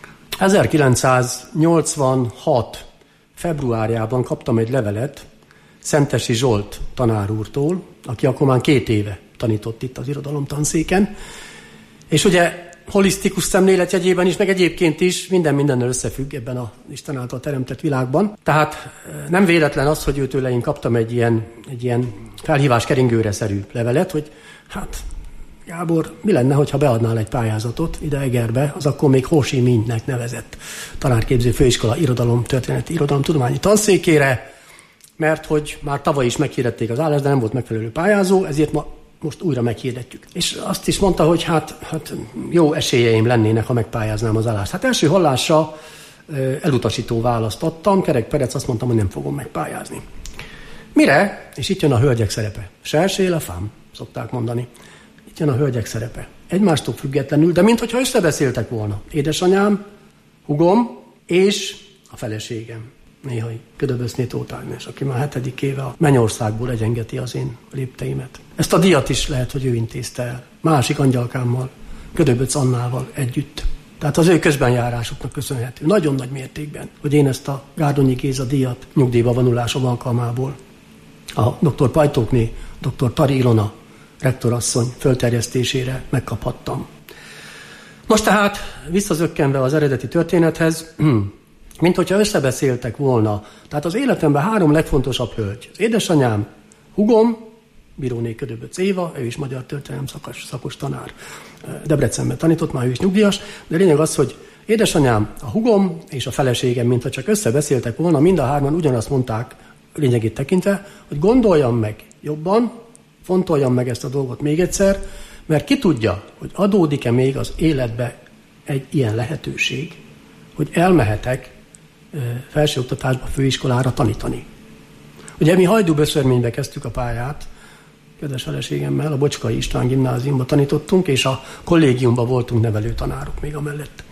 1986. februárjában kaptam egy levelet Szentesi Zsolt tanár úrtól, aki akkor már 2 éve tanított itt az irodalomtanszéken, és ugye holisztikus szemlélet jegyében is, meg egyébként is mindennel összefügg ebben az Isten által teremtett világban. Tehát nem véletlen az, hogy őtőle én kaptam egy ilyen felhívás keringőre-szerű levelet, hogy hát Gábor, mi lenne, hogyha beadnál egy pályázatot ide Egerbe, az akkor még Ho Chi Minhnek nevezett tanárképző főiskola irodalomtudományi tanszékére, mert hogy már tavaly is meghirdették az állást, de nem volt megfelelő pályázó, ezért most újra meghirdetjük. És azt is mondta, hogy hát jó esélyeim lennének, ha megpályáznám az állást. Hát első hallásra elutasító választ adtam, Kerek Perec, azt mondtam, hogy nem fogom megpályázni. Mire? És itt jön a hölgyek szerepe. Cherchez la femme, szokták mondani. Itt jön a hölgyek szerepe. Egymástól függetlenül, de minthogyha összebeszéltek volna. Édesanyám, hugom és a feleségem. Néhai Ködöböszné Tóth Ágnes, aki már 7. éve a Mennyországból egyengeti az én lépteimet. Ezt a díjat is lehet, hogy ő intézte el. Másik angyalkámmal, Ködöböc Annával együtt. Tehát az ő közbenjárásuknak köszönhető. Nagyon nagy mértékben, hogy én ezt a Gárdonyi Géza díjat nyugdíjba vonulásom alkalmából a dr. Pajtókné, dr. Tari Ilona rektorasszony fölterjesztésére megkaphattam. Most tehát visszazökkenve az eredeti történethez, mint hogyha összebeszéltek volna. Tehát az életemben 3 legfontosabb hölgy. Az édesanyám, hugom, Bíróné Ködöböc Éva, ő is magyar történelem szakos tanár. Debrecenben tanított, már ő is nyugdíjas, de lényeg az, hogy édesanyám, a hugom és a feleségem, mintha csak összebeszéltek volna, mind a 3 ugyanazt mondták, lényegét tekintve, hogy gondoljam meg jobban, fontoljam meg ezt a dolgot még egyszer, mert ki tudja, hogy adódik-e még az életbe egy ilyen lehetőség, hogy elmehetek felsőoktatásba, főiskolára tanítani. Ugye mi Hajdúböszörménybe kezdtük a pályát, kedves feleségemmel, a Bocskai István gimnáziumban tanítottunk, és a kollégiumban voltunk nevelőtanárok még amellett.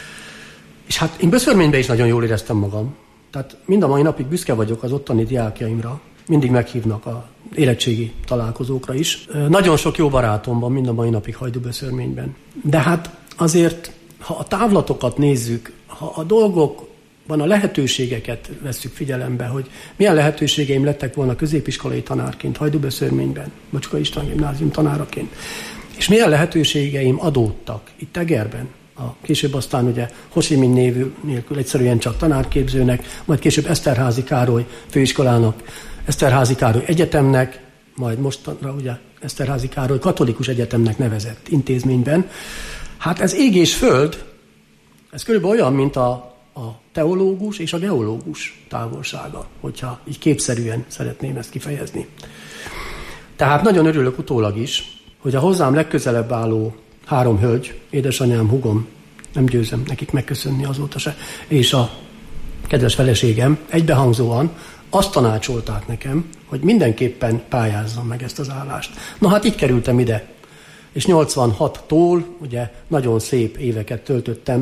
És hát én Böszörménybe is nagyon jól éreztem magam. Tehát mind a mai napig büszke vagyok az ottani diákjaimra. Mindig meghívnak a érettségi találkozókra is. Nagyon sok jó barátom van mind a mai napig Hajdúböszörményben. De hát azért, ha a távlatokat nézzük, ha a dolgokban a lehetőségeket vesszük figyelembe, hogy milyen lehetőségeim lettek volna középiskolai tanárként Hajdúböszörményben, Bocskai István gimnázium tanáraként, és milyen lehetőségeim adódtak itt Egerben, később aztán ugye Ho Chi Minh név nélkül egyszerűen csak tanárképzőnek, majd később Eszterházy Károly főiskolának, Eszterházy Károly Egyetemnek, majd mostanra ugye Eszterházy Károly Katolikus Egyetemnek nevezett intézményben. Hát ez ég és föld, ez körülbelül olyan, mint a teológus és a geológus távolsága, hogyha így képszerűen szeretném ezt kifejezni. Tehát nagyon örülök utólag is, hogy a hozzám legközelebb álló 3 hölgy, édesanyám, hugom, nem győzem nekik megköszönni azóta se, és a kedves feleségem egybehangzóan azt tanácsolták nekem, hogy mindenképpen pályázzam meg ezt az állást. Na hát így kerültem ide. És 86-tól, ugye nagyon szép éveket töltöttem,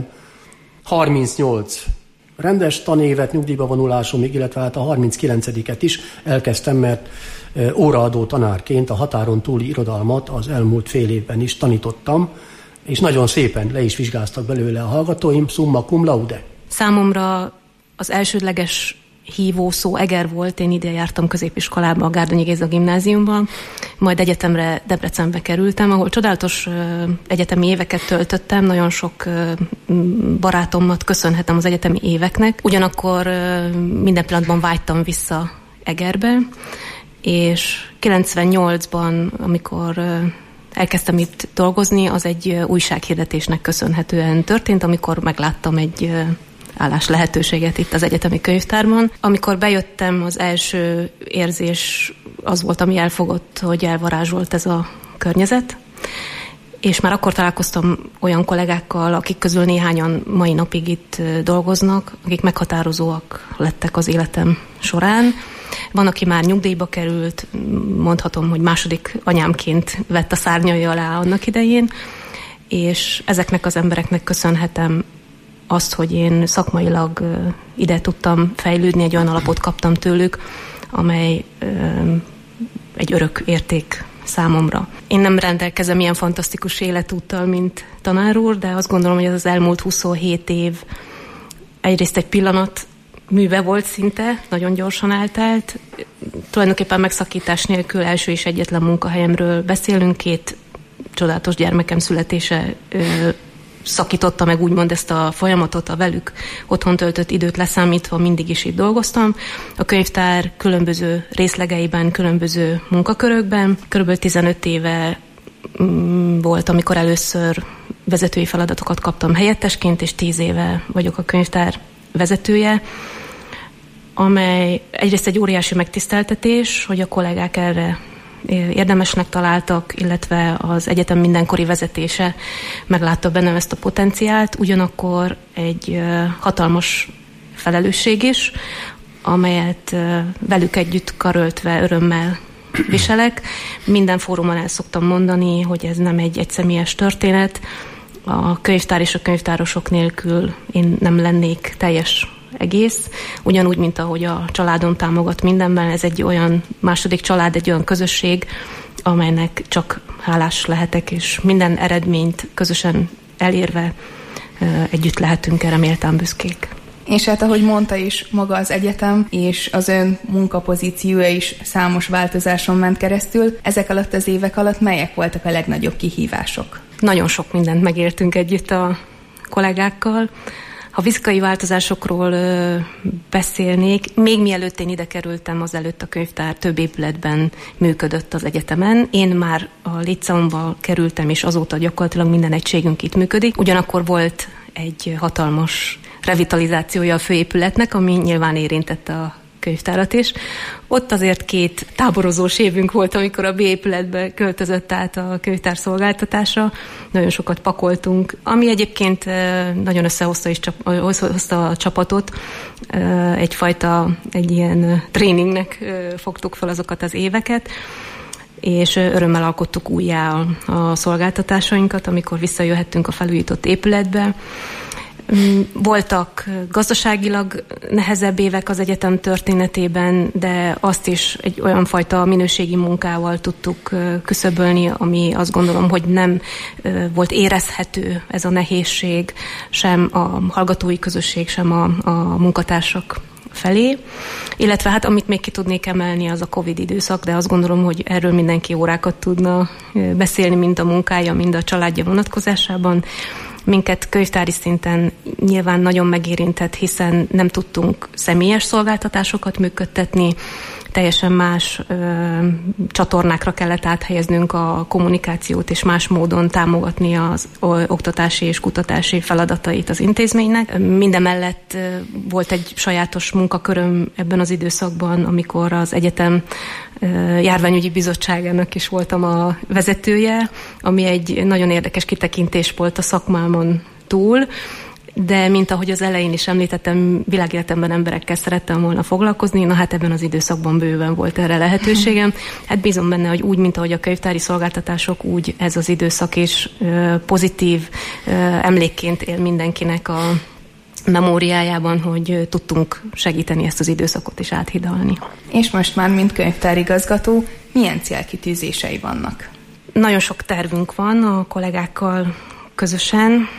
38 rendes tanévet nyugdíjba vonulásomig, illetve hát a 39-et is elkezdtem, mert óraadó tanárként a határon túli irodalmat az elmúlt fél évben is tanítottam, és nagyon szépen le is vizsgáztak belőle a hallgatóim, summa cum laude. Számomra az elsődleges hívó szó Eger volt, én ide jártam középiskolába, a Gárdonyi Géza gimnáziumban, majd egyetemre Debrecenbe kerültem, ahol csodálatos egyetemi éveket töltöttem, nagyon sok barátomat köszönhetem az egyetemi éveknek, ugyanakkor minden pillanatban vágytam vissza Egerbe, és 98-ban, amikor elkezdtem itt dolgozni, az egy újsághirdetésnek köszönhetően történt, amikor megláttam egy állás lehetőséget itt az egyetemi könyvtárban. Amikor bejöttem, az első érzés az volt, ami elfogott, hogy elvarázsolt ez a környezet, és már akkor találkoztam olyan kollégákkal, akik közül néhányan mai napig itt dolgoznak, akik meghatározóak lettek az életem során. Van, aki már nyugdíjba került, mondhatom, hogy második anyámként vett a szárnyai alá annak idején, és ezeknek az embereknek köszönhetem azt, hogy én szakmailag ide tudtam fejlődni, egy olyan alapot kaptam tőlük, amely egy örök érték számomra. Én nem rendelkezem ilyen fantasztikus életúttal, mint tanár úr, de azt gondolom, hogy ez az elmúlt 27 év egyrészt egy pillanat műve volt szinte, nagyon gyorsan eltelt. Tulajdonképpen megszakítás nélkül első és egyetlen munkahelyemről beszélünk, 2 csodálatos gyermekem születése szakította meg úgymond ezt a folyamatot, a velük otthon töltött időt leszámítva mindig is itt dolgoztam. A könyvtár különböző részlegeiben, különböző munkakörökben. Körülbelül 15 éve volt, amikor először vezetői feladatokat kaptam helyettesként, és 10 éve vagyok a könyvtár vezetője, amely egyrészt egy óriási megtiszteltetés, hogy a kollégák erre érdemesnek találtak, illetve az egyetem mindenkori vezetése meglátta bennem ezt a potenciált, ugyanakkor egy hatalmas felelősség is, amelyet velük együtt karöltve örömmel viselek. Minden fórumon el szoktam mondani, hogy ez nem egy egyszemélyes történet. A könyvtár és a könyvtárosok nélkül én nem lennék teljes egész, ugyanúgy, mint ahogy a családom támogat mindenben, ez egy olyan második család, egy olyan közösség, amelynek csak hálás lehetek, és minden eredményt közösen elérve együtt lehetünk erre méltán büszkék. És hát ahogy mondta is, maga az egyetem és az ön munkapozíciója is számos változáson ment keresztül. Ezek alatt az évek alatt melyek voltak a legnagyobb kihívások? Nagyon sok mindent megértünk együtt a kollégákkal. Ha fizikai változásokról beszélnék, még mielőtt én ide kerültem, azelőtt a könyvtár több épületben működött az egyetemen. Én már a Liceumba kerültem, és azóta gyakorlatilag minden egységünk itt működik. Ugyanakkor volt egy hatalmas revitalizációja a főépületnek, ami nyilván érintette a könyvtárat is. Ott azért 2 táborozós évünk volt, amikor a B épületbe költözött át a könyvtár szolgáltatása. Nagyon sokat pakoltunk, ami egyébként nagyon összehozta a csapatot. Egy ilyen tréningnek fogtuk fel azokat az éveket, és örömmel alkottuk újjá a szolgáltatásainkat, amikor visszajöhettünk a felújított épületbe. Voltak gazdaságilag nehezebb évek az egyetem történetében, de azt is egy olyan fajta minőségi munkával tudtuk küszöbölni, ami azt gondolom, hogy nem volt érezhető ez a nehézség, sem a hallgatói közösség, sem a munkatársak felé. Illetve hát amit még ki tudnék emelni, az a Covid időszak, de azt gondolom, hogy erről mindenki órákat tudna beszélni, mind a munkája, mind a családja vonatkozásában. Minket könyvtári szinten nyilván nagyon megérintett, hiszen nem tudtunk személyes szolgáltatásokat működtetni, teljesen más csatornákra kellett áthelyeznünk a kommunikációt, és más módon támogatni az oktatási és kutatási feladatait az intézménynek. Mindemellett volt egy sajátos munkaköröm ebben az időszakban, amikor az egyetem járványügyi bizottságának is voltam a vezetője, ami egy nagyon érdekes kitekintés volt a szakmámon túl, de mint ahogy az elején is említettem, világéletemben emberekkel szerettem volna foglalkozni, na hát ebben az időszakban bőven volt erre lehetőségem. Hát bízom benne, hogy úgy, mint ahogy a könyvtári szolgáltatások, úgy ez az időszak is pozitív emlékként él mindenkinek a memóriájában, hogy tudtunk segíteni ezt az időszakot is áthidalni. És most már, mint könyvtárigazgató, milyen célkitűzései vannak? Nagyon sok tervünk van a kollégákkal közösen.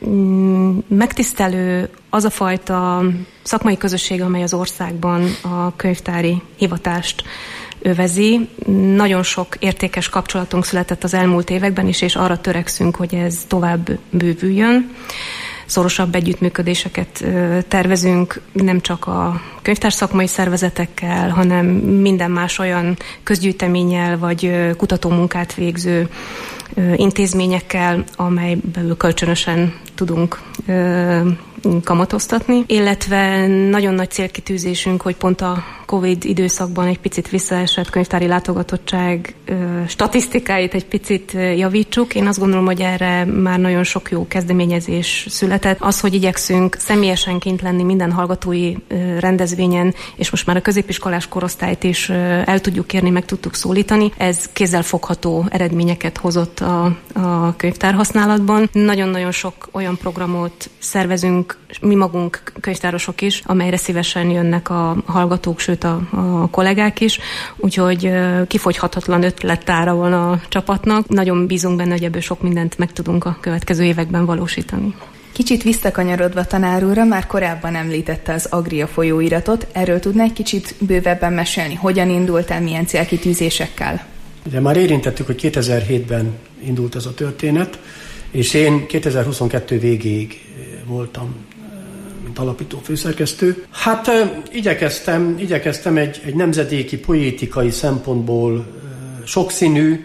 Megtisztelő az a fajta szakmai közösség, amely az országban a könyvtári hivatást övezi. Nagyon sok értékes kapcsolatunk született az elmúlt években is, és arra törekszünk, hogy ez tovább bővüljön. Szorosabb együttműködéseket tervezünk, nem csak a könyvtárszakmai szervezetekkel, hanem minden más olyan közgyűjteménnyel vagy kutatómunkát végző intézményekkel, amelyből kölcsönösen tudunk kamatoztatni, illetve nagyon nagy célkitűzésünk, hogy pont a Covid időszakban egy picit visszaesett könyvtári látogatottság statisztikáit egy picit javítsuk. Én azt gondolom, hogy erre már nagyon sok jó kezdeményezés született. Az, hogy igyekszünk személyesen kint lenni minden hallgatói rendezvényen, és most már a középiskolás korosztályt is el tudjuk kérni, meg tudtuk szólítani, ez kézzelfogható eredményeket hozott a könyvtárhasználatban. Nagyon-nagyon sok olyan programot szervezünk, mi magunk könyvtárosok is, amelyre szívesen jönnek a hallgatók, sőt a kollégák is, úgyhogy kifogyhatatlan ötlettára van a csapatnak. Nagyon bízunk benne, hogy ebből sok mindent meg tudunk a következő években valósítani. Kicsit visszakanyarodva tanár úrra, már korábban említette az Agria folyóiratot, erről tudná egy kicsit bővebben mesélni, hogyan indult el, milyen célkitűzésekkel? Ugye már érintettük, hogy 2007-ben indult ez a történet, és én 2022 végéig voltam, mint alapító főszerkesztő. Hát igyekeztem egy nemzedéki, poétikai szempontból sokszínű,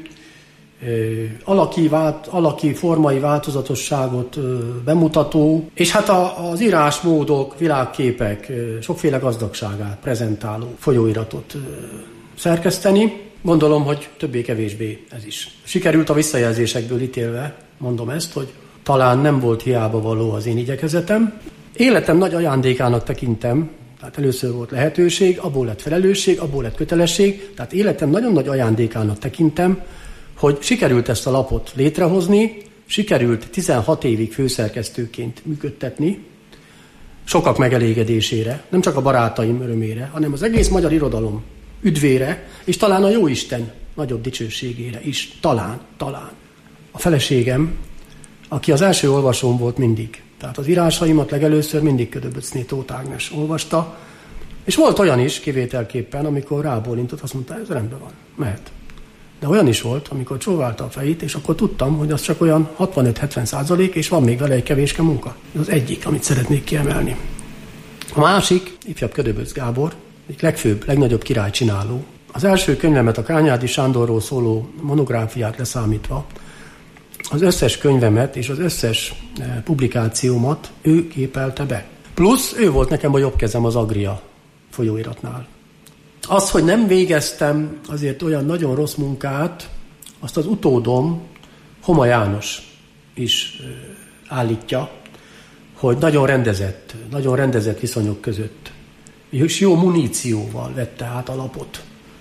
alaki, formai változatosságot bemutató, és hát az írásmódok, világképek sokféle gazdagságát prezentáló folyóiratot szerkeszteni. Gondolom, hogy többé-kevésbé ez is. Sikerült a visszajelzésekből ítélve, mondom ezt, hogy talán nem volt hiába való az én igyekezetem. Életem nagy ajándékának tekintem, tehát először volt lehetőség, abból lett felelősség, abból lett kötelesség, tehát életem nagyon nagy ajándékának tekintem, hogy sikerült ezt a lapot létrehozni, sikerült 16 évig főszerkesztőként működtetni, sokak megelégedésére, nem csak a barátaim örömére, hanem az egész magyar irodalom üdvére, és talán a Jóisten nagyobb dicsőségére is, talán. A feleségem, aki az első olvasóm volt mindig, tehát az írásaimat legelőször mindig Ködöböcné Tóth Ágnes olvasta, és volt olyan is, kivételképpen, amikor rábólintott, azt mondta, ez rendben van, mehet. De olyan is volt, amikor csóválta a fejét, és akkor tudtam, hogy az csak olyan 65-70%, és van még vele egy kevéske munka. Ez az egyik, amit szeretnék kiemelni. A másik, ifjabb Ködöböc Gábor, egy legfőbb, legnagyobb királycsináló. Az első könyvemet, a Kányádi Sándorról szóló monográfiát leszámítva, az összes könyvemet és az összes publikációmat ő képelte be. Plusz ő volt nekem a jobb kezem az Agria folyóiratnál. Az, hogy nem végeztem azért olyan nagyon rossz munkát, azt az utódom, Homa János is állítja, hogy nagyon rendezett viszonyok között, és jó munícióval vette át a lapot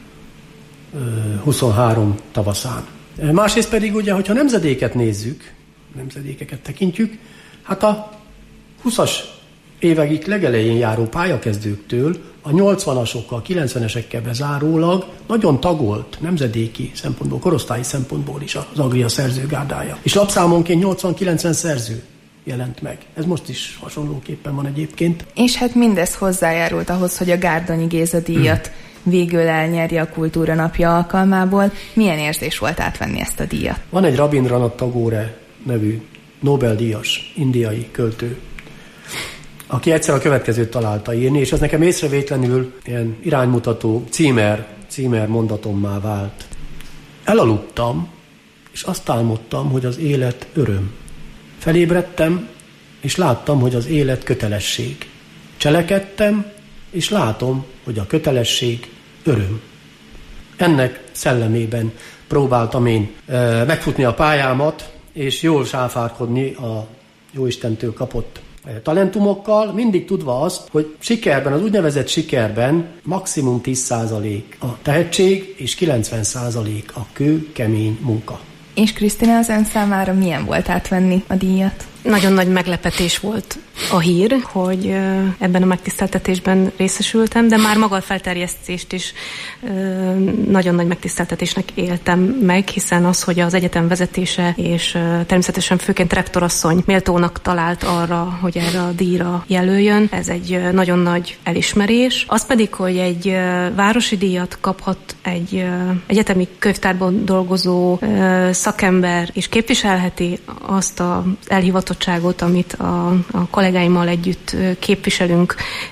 23 tavaszán. Másrészt pedig ugye, hogyha nemzedéket nézzük, nemzedékeket tekintjük, hát a 20-as évekig legelején járó pályakezdőktől a 80-asokkal, 90-esekkel bezárólag nagyon tagolt nemzedéki szempontból, korosztályi szempontból is az Agria szerzőgárdája. És lapszámonként 80-90 szerző jelent meg. Ez most is hasonlóképpen van egyébként. És hát mindez hozzájárult ahhoz, hogy a Gárdonyi Géza díjat végül elnyerje a Kultúra Napja alkalmából. Milyen érzés volt átvenni ezt a díjat? Van egy Rabindranath Tagore nevű Nobel-díjas indiai költő, aki egyszer a következőt találta írni, és ez nekem észrevétlenül ilyen iránymutató címer mondatommá vált. Elaludtam, és azt álmodtam, hogy az élet öröm. Felébredtem, és láttam, hogy az élet kötelesség. Cselekedtem, és látom, hogy a kötelesség öröm. Ennek szellemében próbáltam én megfutni a pályámat, és jól sáfárkodni a Jóistentől kapott talentumokkal, mindig tudva azt, hogy sikerben, az úgynevezett sikerben maximum 10% a tehetség, és 90% a kőkemény munka. És Krisztina, az ön számára milyen volt átvenni a díjat? Nagyon nagy meglepetés volt a hír, hogy ebben a megtiszteltetésben részesültem, de már maga a felterjesztést is nagyon nagy megtiszteltetésnek éltem meg, hiszen az, hogy az egyetem vezetése és természetesen főként rektorasszony méltónak talált arra, hogy erre a díjra jelöljön, ez egy nagyon nagy elismerés. Az pedig, hogy egy városi díjat kaphat egy egyetemi könyvtárban dolgozó szakember, és képviselheti azt az elhivatottságot, amit a kollégáimmal együtt képviselünk.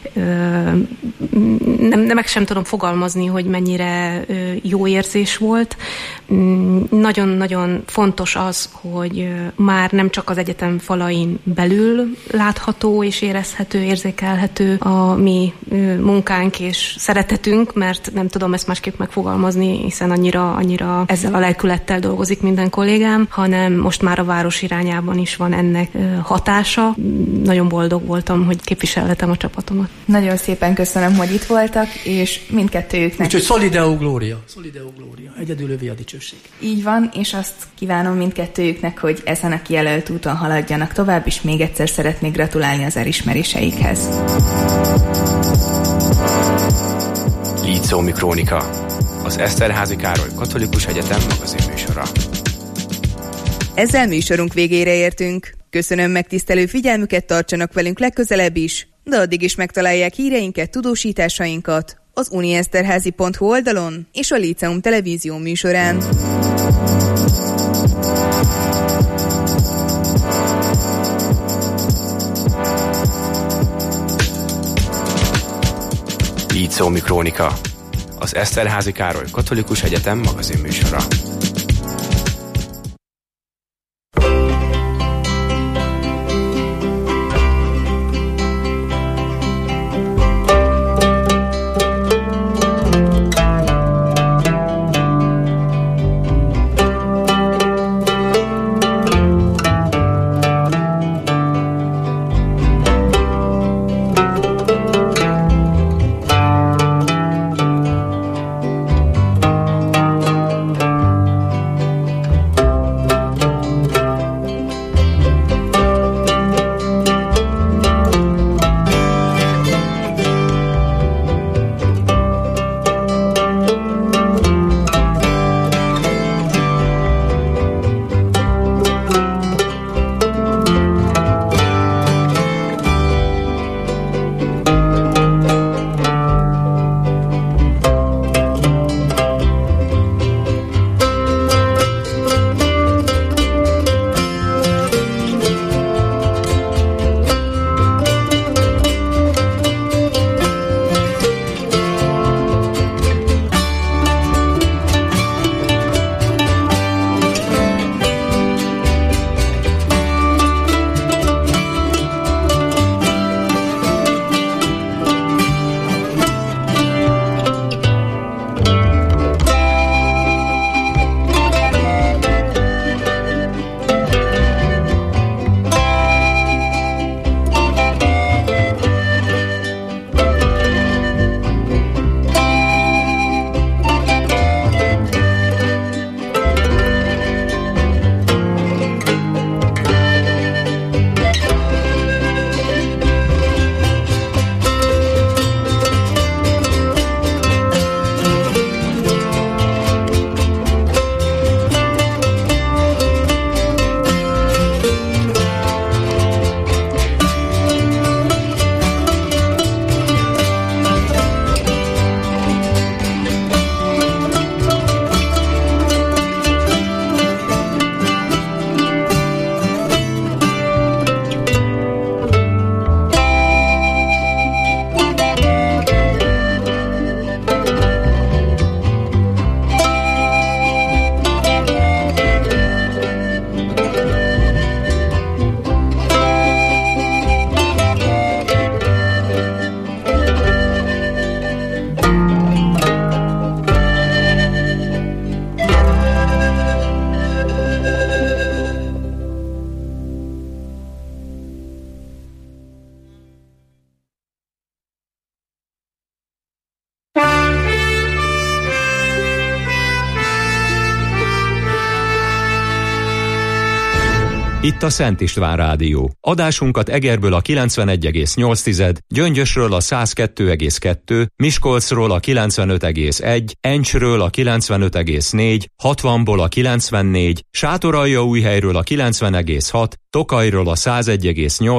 Meg sem tudom fogalmazni, hogy mennyire jó érzés volt. Nagyon-nagyon fontos az, hogy már nem csak az egyetem falain belül látható és érezhető, érzékelhető a mi munkánk és szeretetünk, mert nem tudom ezt másképp megfogalmazni, hiszen annyira ezzel a lelkülettel dolgozik minden kollégám, hanem most már a város irányában is van ennek hatása. Nagyon boldog voltam, hogy képviselhetem a csapatomat. Nagyon szépen köszönöm, hogy itt voltak, és mindkettőjüknek. Úgyhogy Soli Deo Gloria, egyedül övé a dicsőség. Így van, és azt kívánom mindkettőjüknek, hogy ezen a kijelölt úton haladjanak tovább, és még egyszer szeretnék gratulálni az elismeréseikhez. Lícómi Krónika, az Eszterházy Károly Katolikus Egyetem magazinműsora. Ezzel műsorunk végére értünk. Köszönöm megtisztelő figyelmüket, tartsanak velünk legközelebb is, de addig is megtalálják híreinket, tudósításainkat az unieszterházy.hu oldalon és a Líceum televízió műsorán. Lícómi Krónika, az Eszterházy Károly Katolikus Egyetem magazinműsora. Itt a Szent István Rádió. Adásunkat Egerből a 91,8, Gyöngyösről a 102,2, Miskolcról a 95,1, Encsről a 95,4, 60-ból a 94, Sátoraljaújhelyről a 90,6, Tokajról a 101,8,